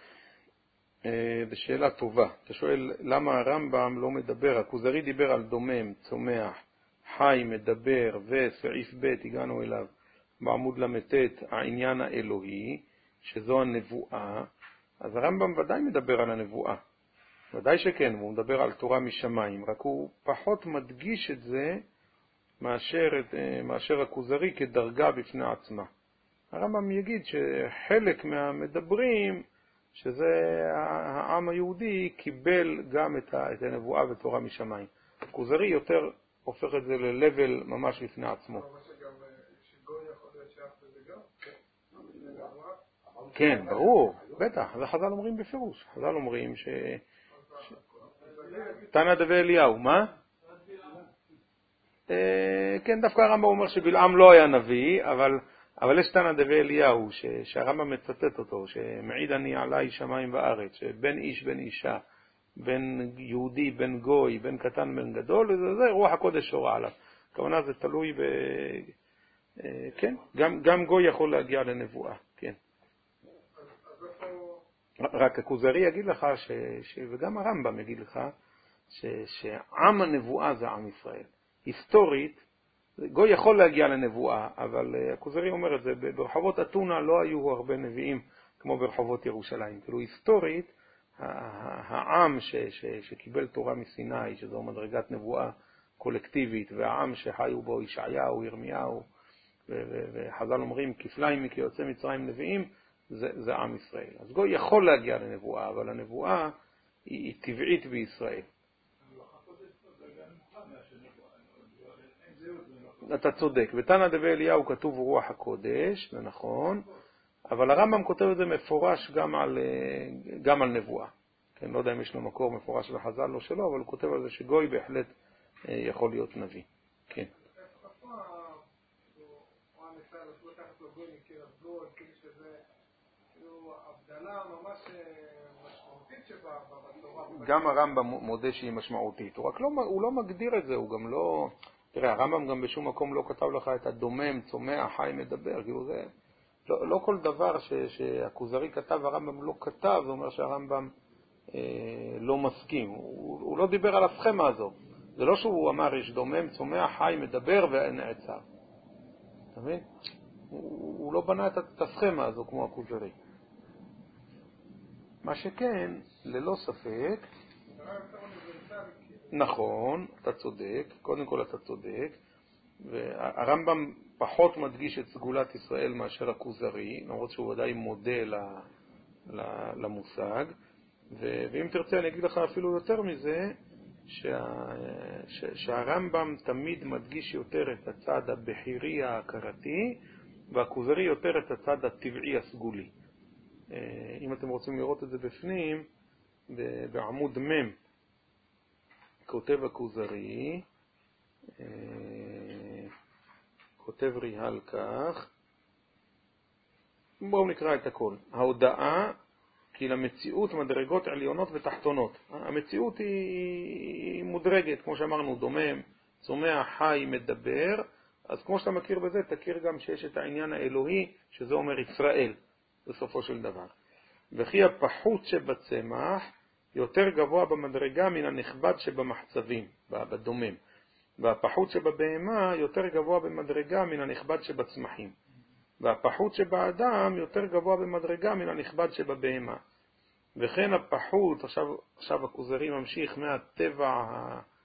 זו שאלה טובה. אתה שואל למה הרמב"ם לא מדבר, הכוזרי דיבר על דומם, צומח, חי, מדבר, וסעיף ב' הגענו אליו בעמוד למתת העניין האלוהי, שזו הנבואה. אז הרמב"ם ודאי מדבר על הנבואה, ודאי שכן, הוא מדבר על תורה משמיים, רק הוא פחות מדגיש את זה מאשר, מאשר הכוזרי כדרגה בפני עצמה. הרמב"ם יגיד שחלק מהמדברים, שזה העם היהודי, קיבל גם את הנבואה ותורה משמיים. הכוזרי יותר הופך את זה ללבל ממש לפני עצמו. אבל שגם שגוי יכול להיות שייך בזה גם? כן, ברור, בטח, זה חז"ל אומרים בפירוש. חז"ל אומרים ש... תנא דבי אליהו, מה? כן, דווקא הרמב"ם אומר שבלעם לא היה נביא, אבל אבל יש תנא דבי אליהו שהרמב"ם מצטט אותו, שמעיד אני עלי שמיים וארץ, שבין איש בין אישה, בין יהודי בין גוי, בין קטן בין גדול, זה, זה רוח הקודש הורה עליו. כמובן זה תלוי ב... כן, גם, גם גוי יכול להגיע לנבואה, כן. רק הכוזרי יגיד לך, ש, ש, וגם הרמב"ם יגיד לך, ש, שעם הנבואה זה עם ישראל. היסטורית, גוי יכול להגיע לנבואה, אבל הכוזרי אומר את זה, ברחובות אתונה לא היו הרבה נביאים כמו ברחובות ירושלים. כאילו היסטורית, העם ש, ש, שקיבל תורה מסיני, שזו מדרגת נבואה קולקטיבית, והעם שחיו בו ישעיהו, ירמיהו, וחז"ל אומרים כפליים מכיוצא מצרים נביאים, זה, זה עם ישראל. אז גוי יכול להגיע לנבואה, אבל הנבואה היא, היא טבעית בישראל. אתה צודק, בתנא דבי אליהו כתוב רוח הקודש, זה נכון, אבל הרמב"ם כותב את זה מפורש גם על, גם על נבואה. כן, לא יודע אם יש לו מקור מפורש של החז"ל או שלא, אבל הוא כותב על זה שגוי בהחלט יכול להיות נביא. כן. גם הרמב"ם מודה שהיא משמעותית, הוא רק לא, הוא לא מגדיר את זה, הוא גם לא... תראה, הרמב"ם גם בשום מקום לא כתב לך את הדומם, צומח, חי, מדבר, כאילו זה... לא, לא כל דבר ש, שהכוזרי כתב, הרמב"ם לא כתב, זה אומר שהרמב"ם אה, לא מסכים. הוא, הוא לא דיבר על הסכמה הזו. זה לא שהוא אמר, יש דומם, צומח, חי, מדבר ונעצר. אתה מבין? הוא, הוא לא בנה את הסכמה הזו כמו הכוזרי. מה שכן, ללא ספק, נכון, אתה צודק, קודם כל אתה צודק, והרמב"ם פחות מדגיש את סגולת ישראל מאשר הכוזרי, למרות שהוא ודאי מודה למושג, ואם תרצה אני אגיד לך אפילו יותר מזה, שה, ש, שהרמב"ם תמיד מדגיש יותר את הצד הבחירי ההכרתי, והכוזרי יותר את הצד הטבעי הסגולי. אם אתם רוצים לראות את זה בפנים, בעמוד מם, כותב הכוזרי, כותב ריהל כך, בואו נקרא את הכל. ההודעה כי למציאות מדרגות עליונות ותחתונות. המציאות היא מודרגת, כמו שאמרנו, דומם, צומח, חי, מדבר. אז כמו שאתה מכיר בזה, תכיר גם שיש את העניין האלוהי, שזה אומר ישראל, בסופו של דבר. וכי הפחות שבצמח יותר גבוה במדרגה מן הנכבד שבמחצבים, בדומם. והפחות שבבהמה יותר גבוה במדרגה מן הנכבד שבצמחים. והפחות שבאדם יותר גבוה במדרגה מן הנכבד שבבהמה. וכן הפחות, עכשיו, עכשיו הכוזרי ממשיך מהטבע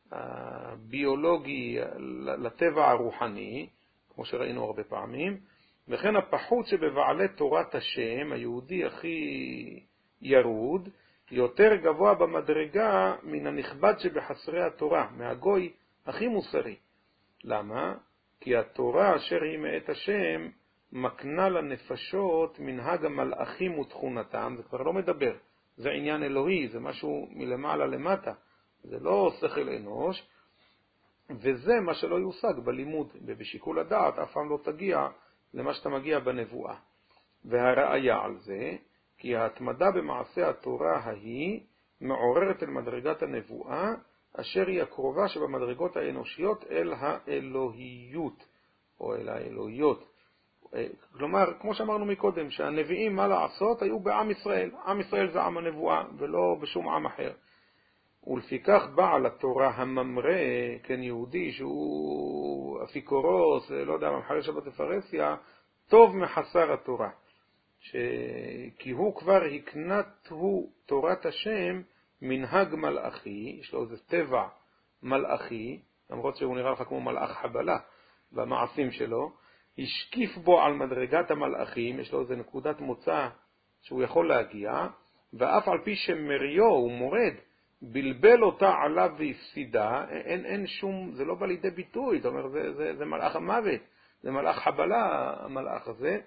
הביולוגי לטבע הרוחני, כמו שראינו הרבה פעמים, וכן הפחות שבבעלי תורת השם, היהודי הכי ירוד, יותר גבוה במדרגה מן הנכבד שבחסרי התורה, מהגוי הכי מוסרי. למה? כי התורה אשר היא מאת השם מקנה לנפשות מנהג המלאכים ותכונתם, זה כבר לא מדבר, זה עניין אלוהי, זה משהו מלמעלה למטה, זה לא שכל אנוש, וזה מה שלא יושג בלימוד, ובשיקול הדעת אף פעם לא תגיע למה שאתה מגיע בנבואה. והראיה על זה, כי ההתמדה במעשה התורה ההיא מעוררת אל מדרגת הנבואה, אשר היא הקרובה שבמדרגות האנושיות אל האלוהיות, או אל האלוהיות. כלומר, כמו שאמרנו מקודם, שהנביאים מה לעשות היו בעם ישראל. עם ישראל זה עם הנבואה, ולא בשום עם אחר. ולפיכך בעל התורה הממרה, כן יהודי, שהוא אפיקורוס, לא יודע, ממחרי שבת הפרסיה, טוב מחסר התורה. ש... כי הוא כבר הקנת הוא תורת השם מנהג מלאכי, יש לו איזה טבע מלאכי, למרות שהוא נראה לך כמו מלאך חבלה במעשים שלו, השקיף בו על מדרגת המלאכים, יש לו איזה נקודת מוצא שהוא יכול להגיע, ואף על פי שמריו הוא מורד, בלבל אותה עליו והפסידה, אין, אין שום, זה לא בא לידי ביטוי, זאת אומרת, זה, זה, זה מלאך המוות, זה מלאך חבלה, המלאך הזה,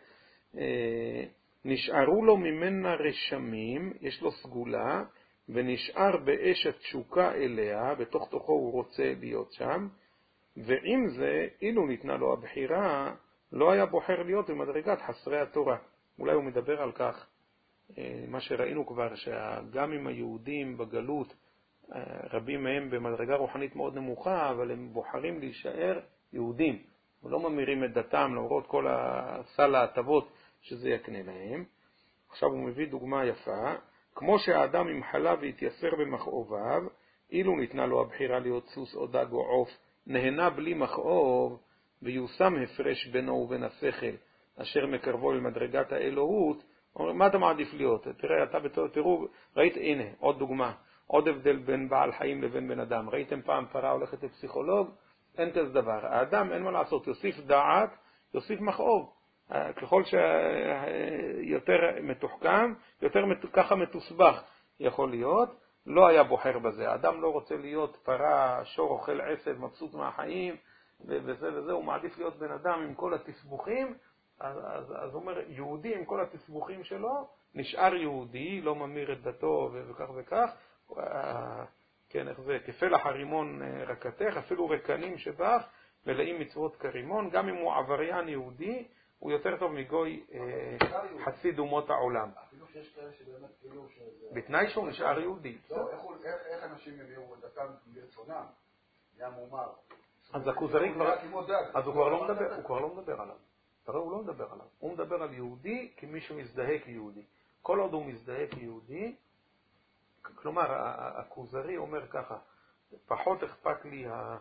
נשארו לו ממנה רשמים, יש לו סגולה, ונשאר באש התשוקה אליה, בתוך תוכו הוא רוצה להיות שם, ועם זה, אילו ניתנה לו הבחירה, לא היה בוחר להיות במדרגת חסרי התורה. אולי הוא מדבר על כך, מה שראינו כבר, שגם עם היהודים בגלות, רבים מהם במדרגה רוחנית מאוד נמוכה, אבל הם בוחרים להישאר יהודים, ולא ממירים את דתם למרות כל הסל ההטבות שזה יקנה להם. עכשיו הוא מביא דוגמה יפה, כמו שהאדם ימחלה והתייסר במכאוביו, אילו ניתנה לו הבחירה להיות סוס או דג או עוף, נהנה בלי מכאוב, ויושם הפרש בינו ובין השכל, אשר מקרבו למדרגת האלוהות, אומר, מה אתה מעדיף להיות? תראה, אתה בתור, תראו, ראית, הנה, עוד דוגמה, עוד הבדל בין בעל חיים לבין בן אדם. ראיתם פעם פרה הולכת לפסיכולוג? אין כזה דבר. האדם, אין מה לעשות, יוסיף דעת, יוסיף מכאוב. ככל שיותר מתוחכם, יותר ככה מתוסבך יכול להיות, לא היה בוחר בזה. האדם לא רוצה להיות פרה, שור, אוכל עשב, מבסוט מהחיים, וזה וזה, הוא מעדיף להיות בן אדם עם כל התסבוכים, אז, אז, אז הוא אומר, יהודי עם כל התסבוכים שלו, נשאר יהודי, לא ממיר את דתו וכך וכך, כן, איך זה, כפלח הרימון רקתך, אפילו רקנים שבך, מלאים מצוות כרימון, גם אם הוא עבריין יהודי, הוא יותר טוב מגוי חסיד אומות העולם. אפילו שיש כאלה שבאמת כאילו שזה... בתנאי שהוא נשאר יהודי. לא, איך אנשים יביאו את דתם ברצונם? היה מומר. אז הכוזרי כבר... אז הוא כבר לא מדבר, הוא כבר לא מדבר עליו. תראה, הוא לא מדבר עליו. הוא מדבר על יהודי כמי שמזדהה כיהודי. כל עוד הוא מזדהה כיהודי, כלומר, הכוזרי אומר ככה, פחות אכפת לי ה...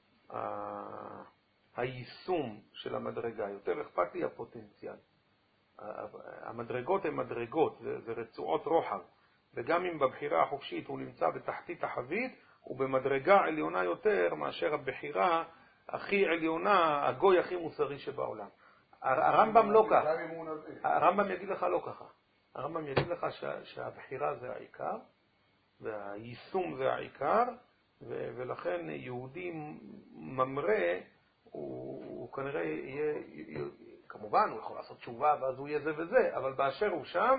היישום של המדרגה, יותר אכפת לי הפוטנציאל. המדרגות הן מדרגות, זה, זה רצועות רוחב, וגם אם בבחירה החופשית הוא נמצא בתחתית החבית, הוא במדרגה עליונה יותר מאשר הבחירה הכי עליונה, הגוי הכי מוסרי שבעולם. הרמב"ם לא ככה, הרמב"ם יגיד לך לא ככה, הרמב"ם יגיד לך שה, שהבחירה זה העיקר, והיישום זה העיקר, ו, ולכן יהודי ממרא, הוא, הוא כנראה יהיה, כמובן הוא יכול לעשות תשובה ואז הוא יהיה זה וזה, אבל באשר הוא שם,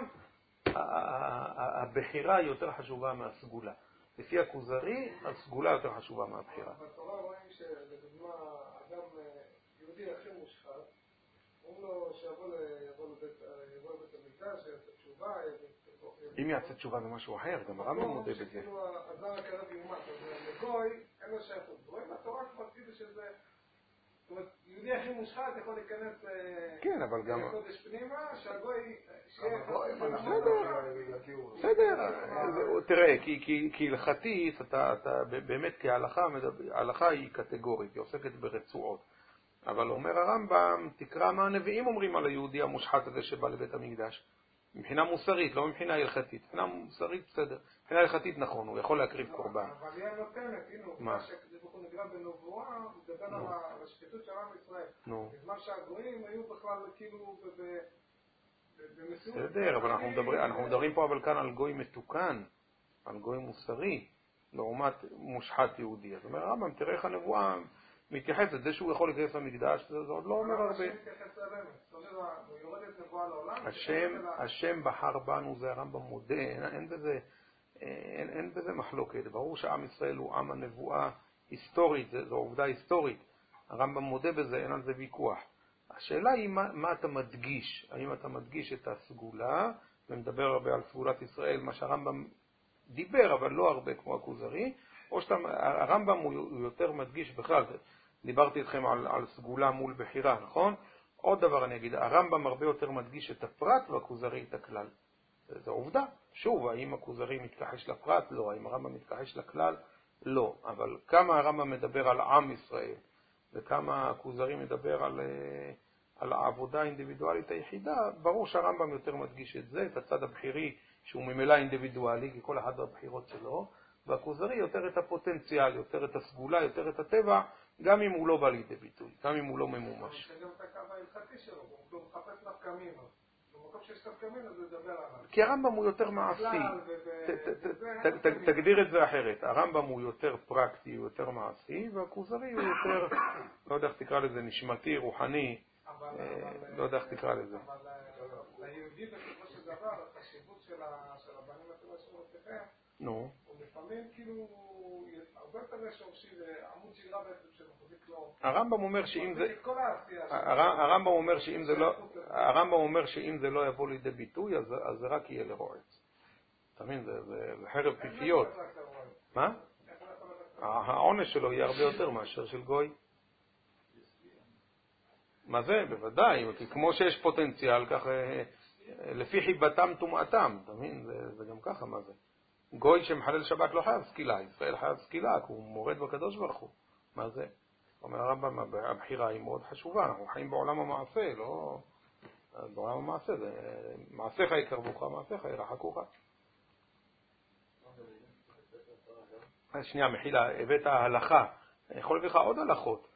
הבחירה היא יותר חשובה מהסגולה. לפי הכוזרי, הסגולה יותר חשובה מהבחירה. בתורה רואים שלדוגמה, אדם יהודי הכי מושחת, אומרים לו שיבוא לבית המקדש, יעשה תשובה, אם יעשה תשובה במשהו אחר, גם הרמב"ם מודה בזה. שכאילו הזר הקרב יומת, אז לגוי אין לו שייכות. רואים בתורה כבר כאילו שזה... זאת אומרת, יהודי הכי מושחת יכול להיכנס לקודש פנימה, שהגוי... בסדר, תראה, כי הלכתית, באמת כהלכה היא קטגורית, היא עוסקת ברצועות. אבל אומר הרמב"ם, תקרא מה הנביאים אומרים על היהודי המושחת הזה שבא לבית המקדש. מבחינה מוסרית, לא מבחינה הלכתית. מבחינה מוסרית בסדר. מבחינה הלכתית נכון, הוא יכול להקריב קורבן. אבל היא נותנת, הנה, מה? הוא נגרע בנבואה, הוא מדבר על השחיתות של עם ישראל. נו. בזמן שהגויים היו בכלל כאילו במסירות. בסדר, אבל אנחנו מדברים, אנחנו מדברים פה אבל כאן על גוי מתוקן, על גוי מוסרי, לעומת מושחת יהודי. זאת אומרת, הרמב"ם, תראה איך הנבואה מתייחסת, זה שהוא יכול להיכנס למקדש, זה עוד לא אומר הרבה. השם, השם בחר בנו, זה הרמב"ם מודה, אין, אין בזה, אין, אין בזה מחלוקת. ברור שעם ישראל הוא עם הנבואה היסטורית, זו עובדה היסטורית. הרמב"ם מודה בזה, אין על זה ויכוח. השאלה היא מה, מה אתה מדגיש, האם אתה מדגיש את הסגולה, ומדבר הרבה על סגולת ישראל, מה שהרמב"ם דיבר, אבל לא הרבה כמו הכוזרי, או שהרמב"ם הוא, הוא יותר מדגיש בכלל, דיברתי איתכם על, על סגולה מול בחירה, נכון? עוד דבר אני אגיד, הרמב"ם הרבה יותר מדגיש את הפרט והכוזרי את הכלל. זו עובדה. שוב, האם הכוזרי מתכחש לפרט? לא. האם הרמב"ם מתכחש לכלל? לא. אבל כמה הרמב"ם מדבר על עם ישראל, וכמה הכוזרי מדבר על, על העבודה האינדיבידואלית היחידה, ברור שהרמב"ם יותר מדגיש את זה, את הצד הבחירי, שהוא ממילא אינדיבידואלי, כי כל אחד בבחירות שלו, והכוזרי יותר את הפוטנציאל, יותר את הסגולה, יותר את הטבע, גם אם הוא לא בא לידי ביטוי, גם אם הוא לא ממומש. זה גם את הקו ההלכתי שלו, הוא מחפש נפקמים. במקום שיש נפקמים, אז הוא ידבר עליו. כי הרמב"ם הוא יותר מעשי. תגדיר את זה אחרת. הרמב"ם הוא יותר פרקטי, הוא יותר מעשי, והכוזרי הוא יותר, לא יודע איך תקרא לזה, נשמתי, רוחני, לא יודע איך תקרא לזה. אבל ליהודי בסופו של דבר, החשיבות של הבנים הטבע של רופאיכם, נו. הוא לפעמים כאילו הרבה יותר שורשי ועמוד שגרה בעצם של מחזיק לו. הרמב"ם אומר שאם זה הרמב"ם אומר שאם זה לא הרמב"ם אומר שאם זה לא יבוא לידי ביטוי אז אז זה רק יהיה לרועץ. אתה מבין? זה זה חרב פיפיות. מה? העונש שלו יהיה הרבה יותר מאשר של גוי. מה זה? בוודאי, כי כמו שיש פוטנציאל ככה לפי חיבתם טומאתם, אתה מבין? זה זה גם ככה מה זה. גוי שמחלל שבת לא חייב סקילה, ישראל חייב סקילה, כי הוא מורד בקדוש ברוך הוא. מה זה? אומר הרמב"ם, הבחירה היא מאוד חשובה, אנחנו חיים בעולם המעשה, לא... בעולם המעשה, זה... מעשיך יקרבוך, מעשיך ירחקוך. שנייה, מחילה, הבאת ההלכה. אני יכול להביא לך עוד הלכות.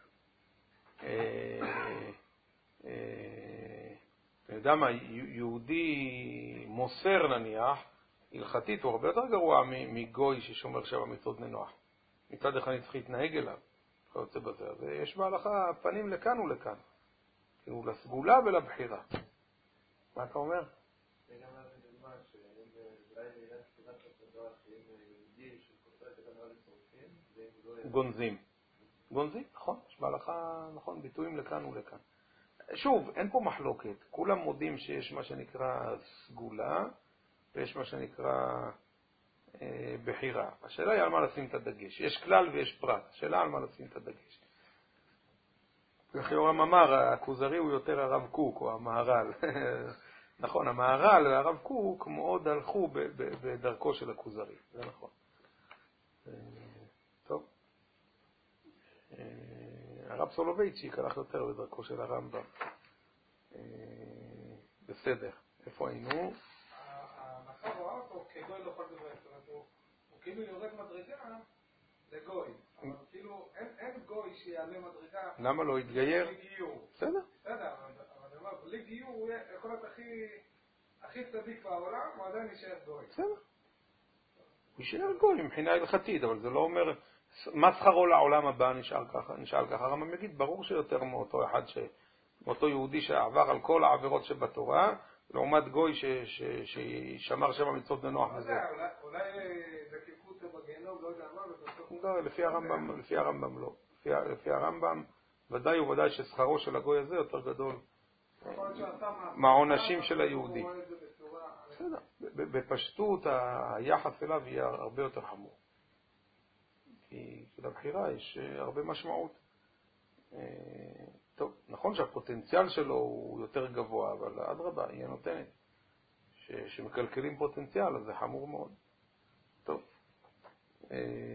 אתה יודע מה, יהודי מוסר נניח, הלכתית הוא הרבה יותר גרוע מגוי ששומר שבע מצוות בני נוח. מצד אחד אני צריך להתנהג אליו, כיוצא בזה. אז יש בהלכה פנים לכאן ולכאן. כאילו לסגולה ולבחירה. מה אתה אומר? זה גם היה בדוגמה שאולי ליד כתיבת הסדרה שאם יהודי שכופר את הדבר לצורכים, גונזים. גונזים, נכון. יש בהלכה, נכון, ביטויים לכאן ולכאן. שוב, אין פה מחלוקת. כולם מודים שיש מה שנקרא סגולה, ויש מה שנקרא אה, בחירה. השאלה היא על מה לשים את הדגש. יש כלל ויש פרט. השאלה על מה לשים את הדגש. וכי יורם אמר, הכוזרי הוא יותר הרב קוק או המהר"ל. נכון, המהר"ל והרב קוק מאוד הלכו ב- ב- בדרכו של הכוזרי. זה נכון. אה, טוב. אה, הרב סולובייצ'יק הלך יותר בדרכו של הרמב"ם. אה, בסדר. איפה היינו? המחר רואה אותו כגוי לא יכול לדבר, זאת אומרת, הוא כאילו יורד מדרגה לגוי, אבל כאילו אין גוי שיעלה מדרגה. למה לא יתגייר? בלי גיור. בסדר. בסדר, אבל אני אומר, בלי גיור הוא יכול להיות הכי צדיק בעולם, הוא עדיין יישאר גוי. בסדר. הוא יישאר גוי מבחינה הלכתית, אבל זה לא אומר, מה שכרו לעולם הבא נשאל ככה, נשאל ככה. הרמב"ם יגיד, ברור שיותר מאותו אחד, מאותו יהודי שעבר על כל העבירות שבתורה, לעומת גוי ששמר שבע מצוות בני נוח וזה. אולי דקקו אותו בגיהנום, לא יודע מה, ובסוף... לא, לפי הרמב"ם, לפי הרמב"ם לא. לפי הרמב"ם, ודאי וודאי ששכרו של הגוי הזה יותר גדול מהעונשים של היהודי. בסדר, בפשטות היחס אליו יהיה הרבה יותר חמור. כי לבחירה יש הרבה משמעות. טוב, נכון שהפוטנציאל שלו הוא יותר גבוה, אבל אדרבה, היא נותנת. שמקלקלים פוטנציאל, אז זה חמור מאוד. טוב. הוא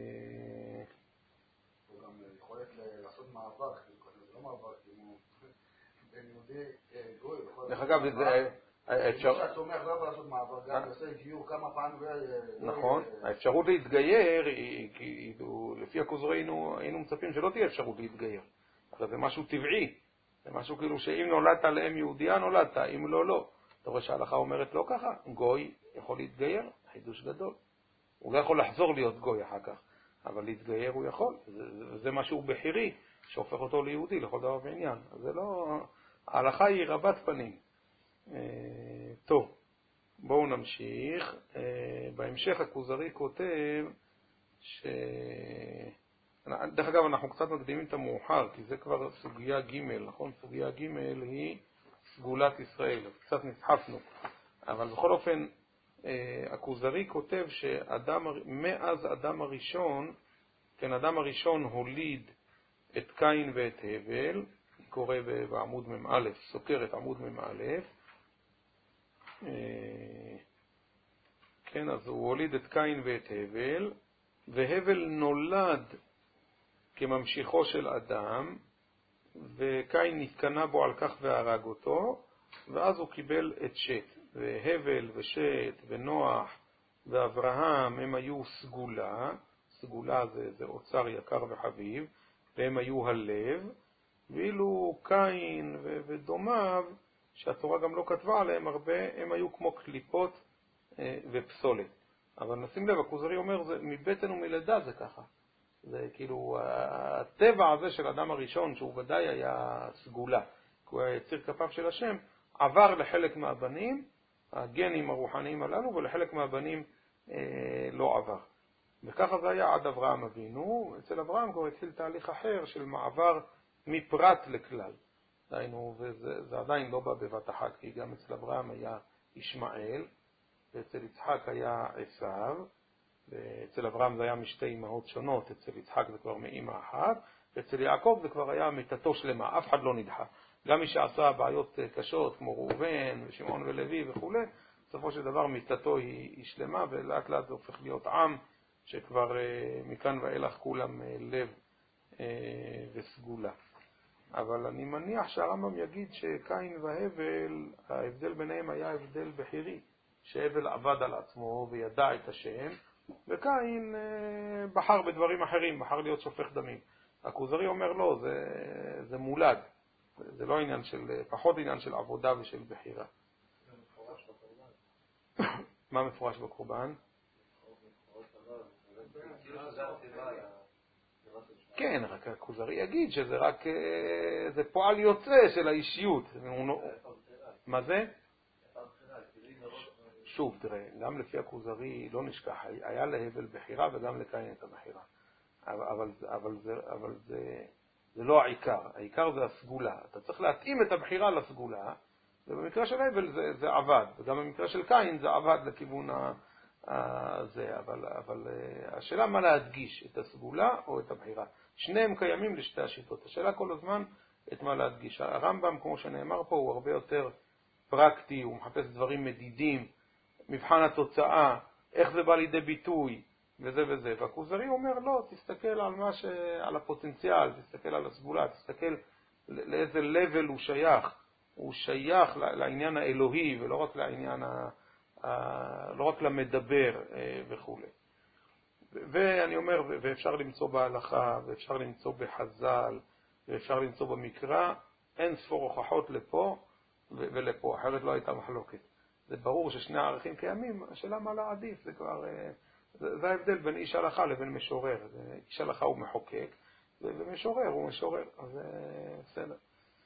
גם יכולת לעשות מעבר, זה לא מעבר, כי הוא בין יהודי גוי. דרך אגב, אפשר תומך לא יכול לעשות מעבר, גם לעשות גיור כמה פעמים. נכון, האפשרות להתגייר, לפי הכוזרי היינו מצפים שלא תהיה אפשרות להתגייר. אבל זה משהו טבעי, זה משהו כאילו שאם נולדת לאם יהודייה נולדת, אם לא, לא. אתה רואה שההלכה אומרת לא ככה, גוי יכול להתגייר, חידוש גדול. הוא לא יכול לחזור להיות גוי אחר כך, אבל להתגייר הוא יכול. זה, זה משהו בחירי שהופך אותו ליהודי לכל דבר בעניין. אז זה לא, ההלכה היא רבת פנים. אה, טוב, בואו נמשיך. אה, בהמשך הכוזרי כותב ש... דרך אגב, אנחנו קצת מקדימים את המאוחר, כי זה כבר סוגיה ג', נכון? סוגיה ג' היא סגולת ישראל, אז קצת נסחפנו. אבל בכל אופן, הכוזרי כותב שאדם, מאז אדם הראשון, כן, אדם הראשון הוליד את קין ואת הבל, קורא בעמוד ממ-א', סוקר את עמוד ממ-א', כן, אז הוא הוליד את קין ואת הבל, והבל נולד כממשיכו של אדם, וקין נתקנה בו על כך והרג אותו, ואז הוא קיבל את שת. והבל ושת ונוח ואברהם הם היו סגולה, סגולה זה, זה אוצר יקר וחביב, והם היו הלב, ואילו קין ו- ודומיו, שהתורה גם לא כתבה עליהם הרבה, הם היו כמו קליפות אה, ופסולת. אבל נשים לב, הכוזרי אומר, זה, מבטן ומלידה זה ככה. זה כאילו, הטבע הזה של האדם הראשון, שהוא ודאי היה סגולה, כי הוא היה יציר כפיו של השם, עבר לחלק מהבנים, הגנים הרוחניים הללו, ולחלק מהבנים אה, לא עבר. וככה זה היה עד אברהם אבינו. אצל אברהם כבר התחיל תהליך אחר של מעבר מפרט לכלל. דיינו, וזה זה עדיין לא בא בבת אחת, כי גם אצל אברהם היה ישמעאל, ואצל יצחק היה עשיו, ואצל אברהם זה היה משתי אמהות שונות, אצל יצחק זה כבר מאמא אחת, ואצל יעקב זה כבר היה מיתתו שלמה, אף אחד לא נדחה. גם מי שעשה בעיות קשות כמו ראובן ושמעון ולוי וכו', בסופו של דבר מיתתו היא, היא שלמה, ולאט לאט זה הופך להיות עם שכבר מכאן ואילך כולם לב וסגולה. אבל אני מניח שהרמב"ם יגיד שקין והבל, ההבדל ביניהם היה הבדל בחירי, שהבל עבד על עצמו וידע את השם, וקין בחר בדברים אחרים, בחר להיות שופך דמים. הכוזרי אומר לא, זה, זה מולד. זה לא עניין של, פחות עניין של עבודה ושל בחירה. זה מפורש בקורבן. מה מפורש בקורבן? כן, רק הכוזרי יגיד שזה רק, זה פועל יוצא של האישיות. מה זה? שוב, תראה, גם לפי הכוזרי לא נשכח, היה להבל בחירה וגם לקין את הבחירה. אבל, אבל, זה, אבל זה, זה לא העיקר, העיקר זה הסגולה. אתה צריך להתאים את הבחירה לסגולה, ובמקרה של הבל זה, זה עבד, וגם במקרה של קין זה עבד לכיוון הזה, אבל, אבל השאלה מה להדגיש, את הסגולה או את הבחירה. שניהם קיימים לשתי השיטות. השאלה כל הזמן את מה להדגיש. הרמב"ם, כמו שנאמר פה, הוא הרבה יותר פרקטי, הוא מחפש דברים מדידים, מבחן התוצאה, איך זה בא לידי ביטוי, וזה וזה. והכוזרי אומר, לא, תסתכל על מה ש... על הפוטנציאל, תסתכל על הסגולה, תסתכל לאיזה level הוא שייך. הוא שייך לעניין האלוהי, ולא רק לעניין ה... לא רק למדבר וכו'. ואני אומר, ואפשר למצוא בהלכה, ואפשר למצוא בחז"ל, ואפשר למצוא במקרא, אין ספור הוכחות לפה ולפה, אחרת לא הייתה מחלוקת. זה ברור ששני הערכים קיימים, השאלה מה להעדיף, זה כבר, זה, זה ההבדל בין איש הלכה לבין משורר. איש הלכה הוא מחוקק, ומשורר הוא משורר, אז זה בסדר.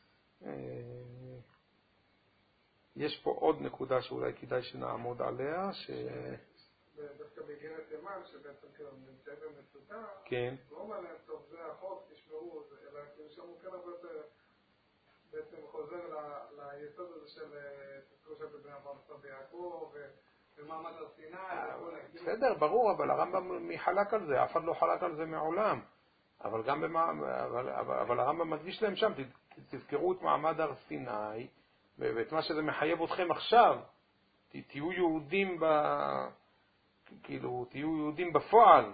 יש פה עוד נקודה שאולי כדאי שנעמוד עליה, ש... דווקא באיגרת תימן, שבעצם כאילו נמצאים במצוקה, כן. לא אומר להם, טוב, זה החוק, תשמעו, אלא כאילו שם הוא כן הרבה יותר, בעצם חוזר ליסוד הזה של תזכור של בבני אברהם ויעקב, ומעמד הר סיני. בסדר, ברור, אבל הרמב"ם מי חלק על זה? אף אחד לא חלק על זה מעולם. אבל גם במה, אבל, אבל, אבל הרמב"ם מדגיש להם שם, תזכרו את מעמד הר סיני, ואת מה שזה מחייב אתכם עכשיו. תהיו יהודים ב... כאילו, תהיו יהודים בפועל.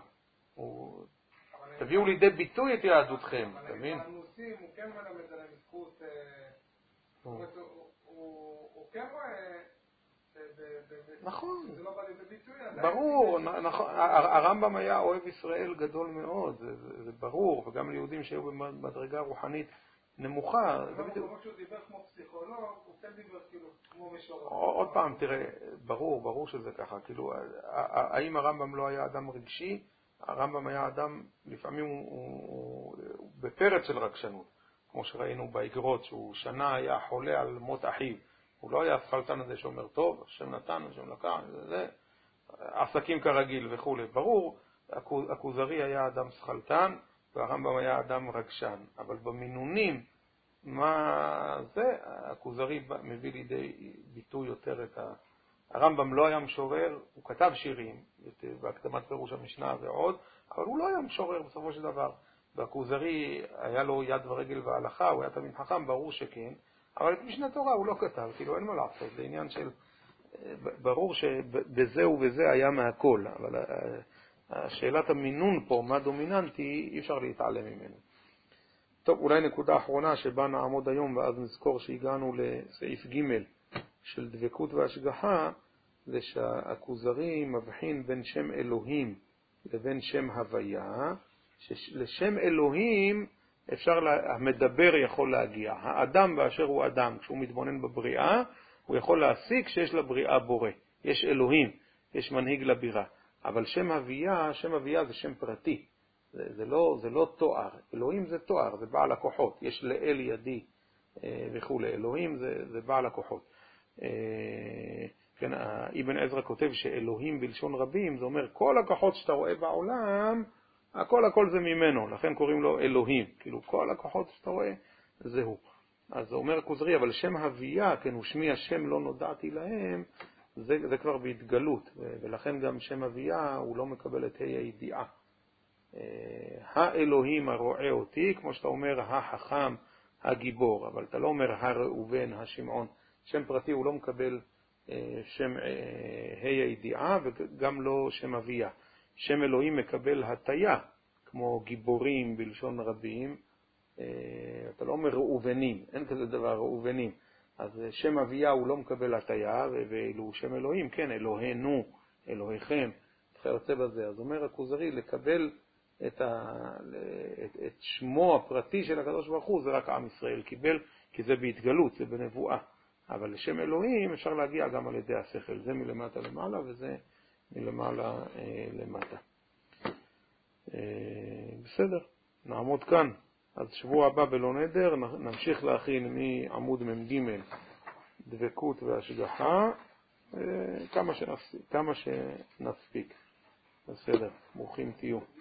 תביאו לידי ביטוי את יהדותכם, אתה מבין? אבל הנוסעים, הוא כן מלמד עליהם זכות, הוא כן רואה נכון. זה לא בא לידי ביטוי. ברור, נכון. הרמב"ם היה אוהב ישראל גדול מאוד, זה, זה, זה ברור, וגם ליהודים שהיו במדרגה רוחנית נמוכה. זה בדיוק. כמו שהוא דיבר כמו פסיכולוג, הוא כן דיבר כאילו כמו משורר. עוד פעם, תראה, ברור, ברור שזה ככה. כאילו, האם הרמב"ם לא היה אדם רגשי? הרמב"ם היה אדם, לפעמים הוא, הוא, הוא בפרץ של רגשנות, כמו שראינו באגרות, שהוא שנה היה חולה על מות אחיו. הוא לא היה הספלטן הזה שאומר, טוב, השם נתן, השם לקח, זה, זה, עסקים כרגיל וכו'. ברור, הכוזרי היה אדם ספלטן, והרמב"ם היה אדם רגשן. אבל במינונים, מה זה? הכוזרי מביא לידי ביטוי יותר את ה... הרמב"ם לא היה משורר, הוא כתב שירים, בהקדמת פירוש המשנה ועוד, אבל הוא לא היה משורר בסופו של דבר. והכוזרי היה לו יד ורגל והלכה, הוא היה תמיד חכם, ברור שכן, אבל את משנה תורה הוא לא כתב, כאילו אין מה לעשות, זה עניין של... ברור שבזה ובזה היה מהכל, אבל השאלת המינון פה, מה דומיננטי, אי אפשר להתעלם ממנו. טוב, אולי נקודה אחרונה שבה נעמוד היום, ואז נזכור שהגענו לסעיף ג' של דבקות והשגחה, זה שהכוזרי מבחין בין שם אלוהים לבין שם הוויה, שלשם אלוהים אפשר, המדבר יכול להגיע. האדם באשר הוא אדם, כשהוא מתבונן בבריאה, הוא יכול להסיק שיש לבריאה בורא. יש אלוהים, יש מנהיג לבירה. אבל שם הוויה, שם הוויה זה שם פרטי. זה, זה לא, זה לא תואר. אלוהים זה תואר, זה בעל הכוחות. יש לאל ידי וכו'. אלוהים זה, זה בעל הכוחות. כן, אבן עזרא כותב שאלוהים בלשון רבים, זה אומר כל הכוחות שאתה רואה בעולם, הכל הכל זה ממנו, לכן קוראים לו אלוהים. כאילו כל הכוחות שאתה רואה זה הוא. אז זה אומר הכוזרי, אבל שם הוויה, כן, ושמי השם לא נודעתי להם, זה, זה כבר בהתגלות, ולכן גם שם הוויה הוא לא מקבל את ה' הידיעה. האלוהים הרואה אותי, כמו שאתה אומר, החכם, הגיבור, אבל אתה לא אומר הראובן, השמעון. שם פרטי הוא לא מקבל שם ה' הידיעה וגם לא שם הוויה. שם אלוהים מקבל הטיה, כמו גיבורים בלשון רבים. אתה לא אומר ראובנים, אין כזה דבר ראובנים. אז שם הוויה הוא לא מקבל הטיה, ואילו שם אלוהים, כן, אלוהינו, אלוהיכם, תחרצה בזה. אז אומר הכוזרי, לקבל את, ה, את, את שמו הפרטי של הקדוש ברוך הוא, זה רק עם ישראל קיבל, כי זה בהתגלות, זה בנבואה. אבל לשם אלוהים אפשר להגיע גם על ידי השכל. זה מלמטה למעלה וזה מלמעלה אה, למטה. אה, בסדר, נעמוד כאן. אז שבוע הבא בלא נדר נמשיך להכין מעמוד מ"ג דבקות והשגחה אה, כמה שנספיק. כמה שנספיק. בסדר, ברוכים תהיו.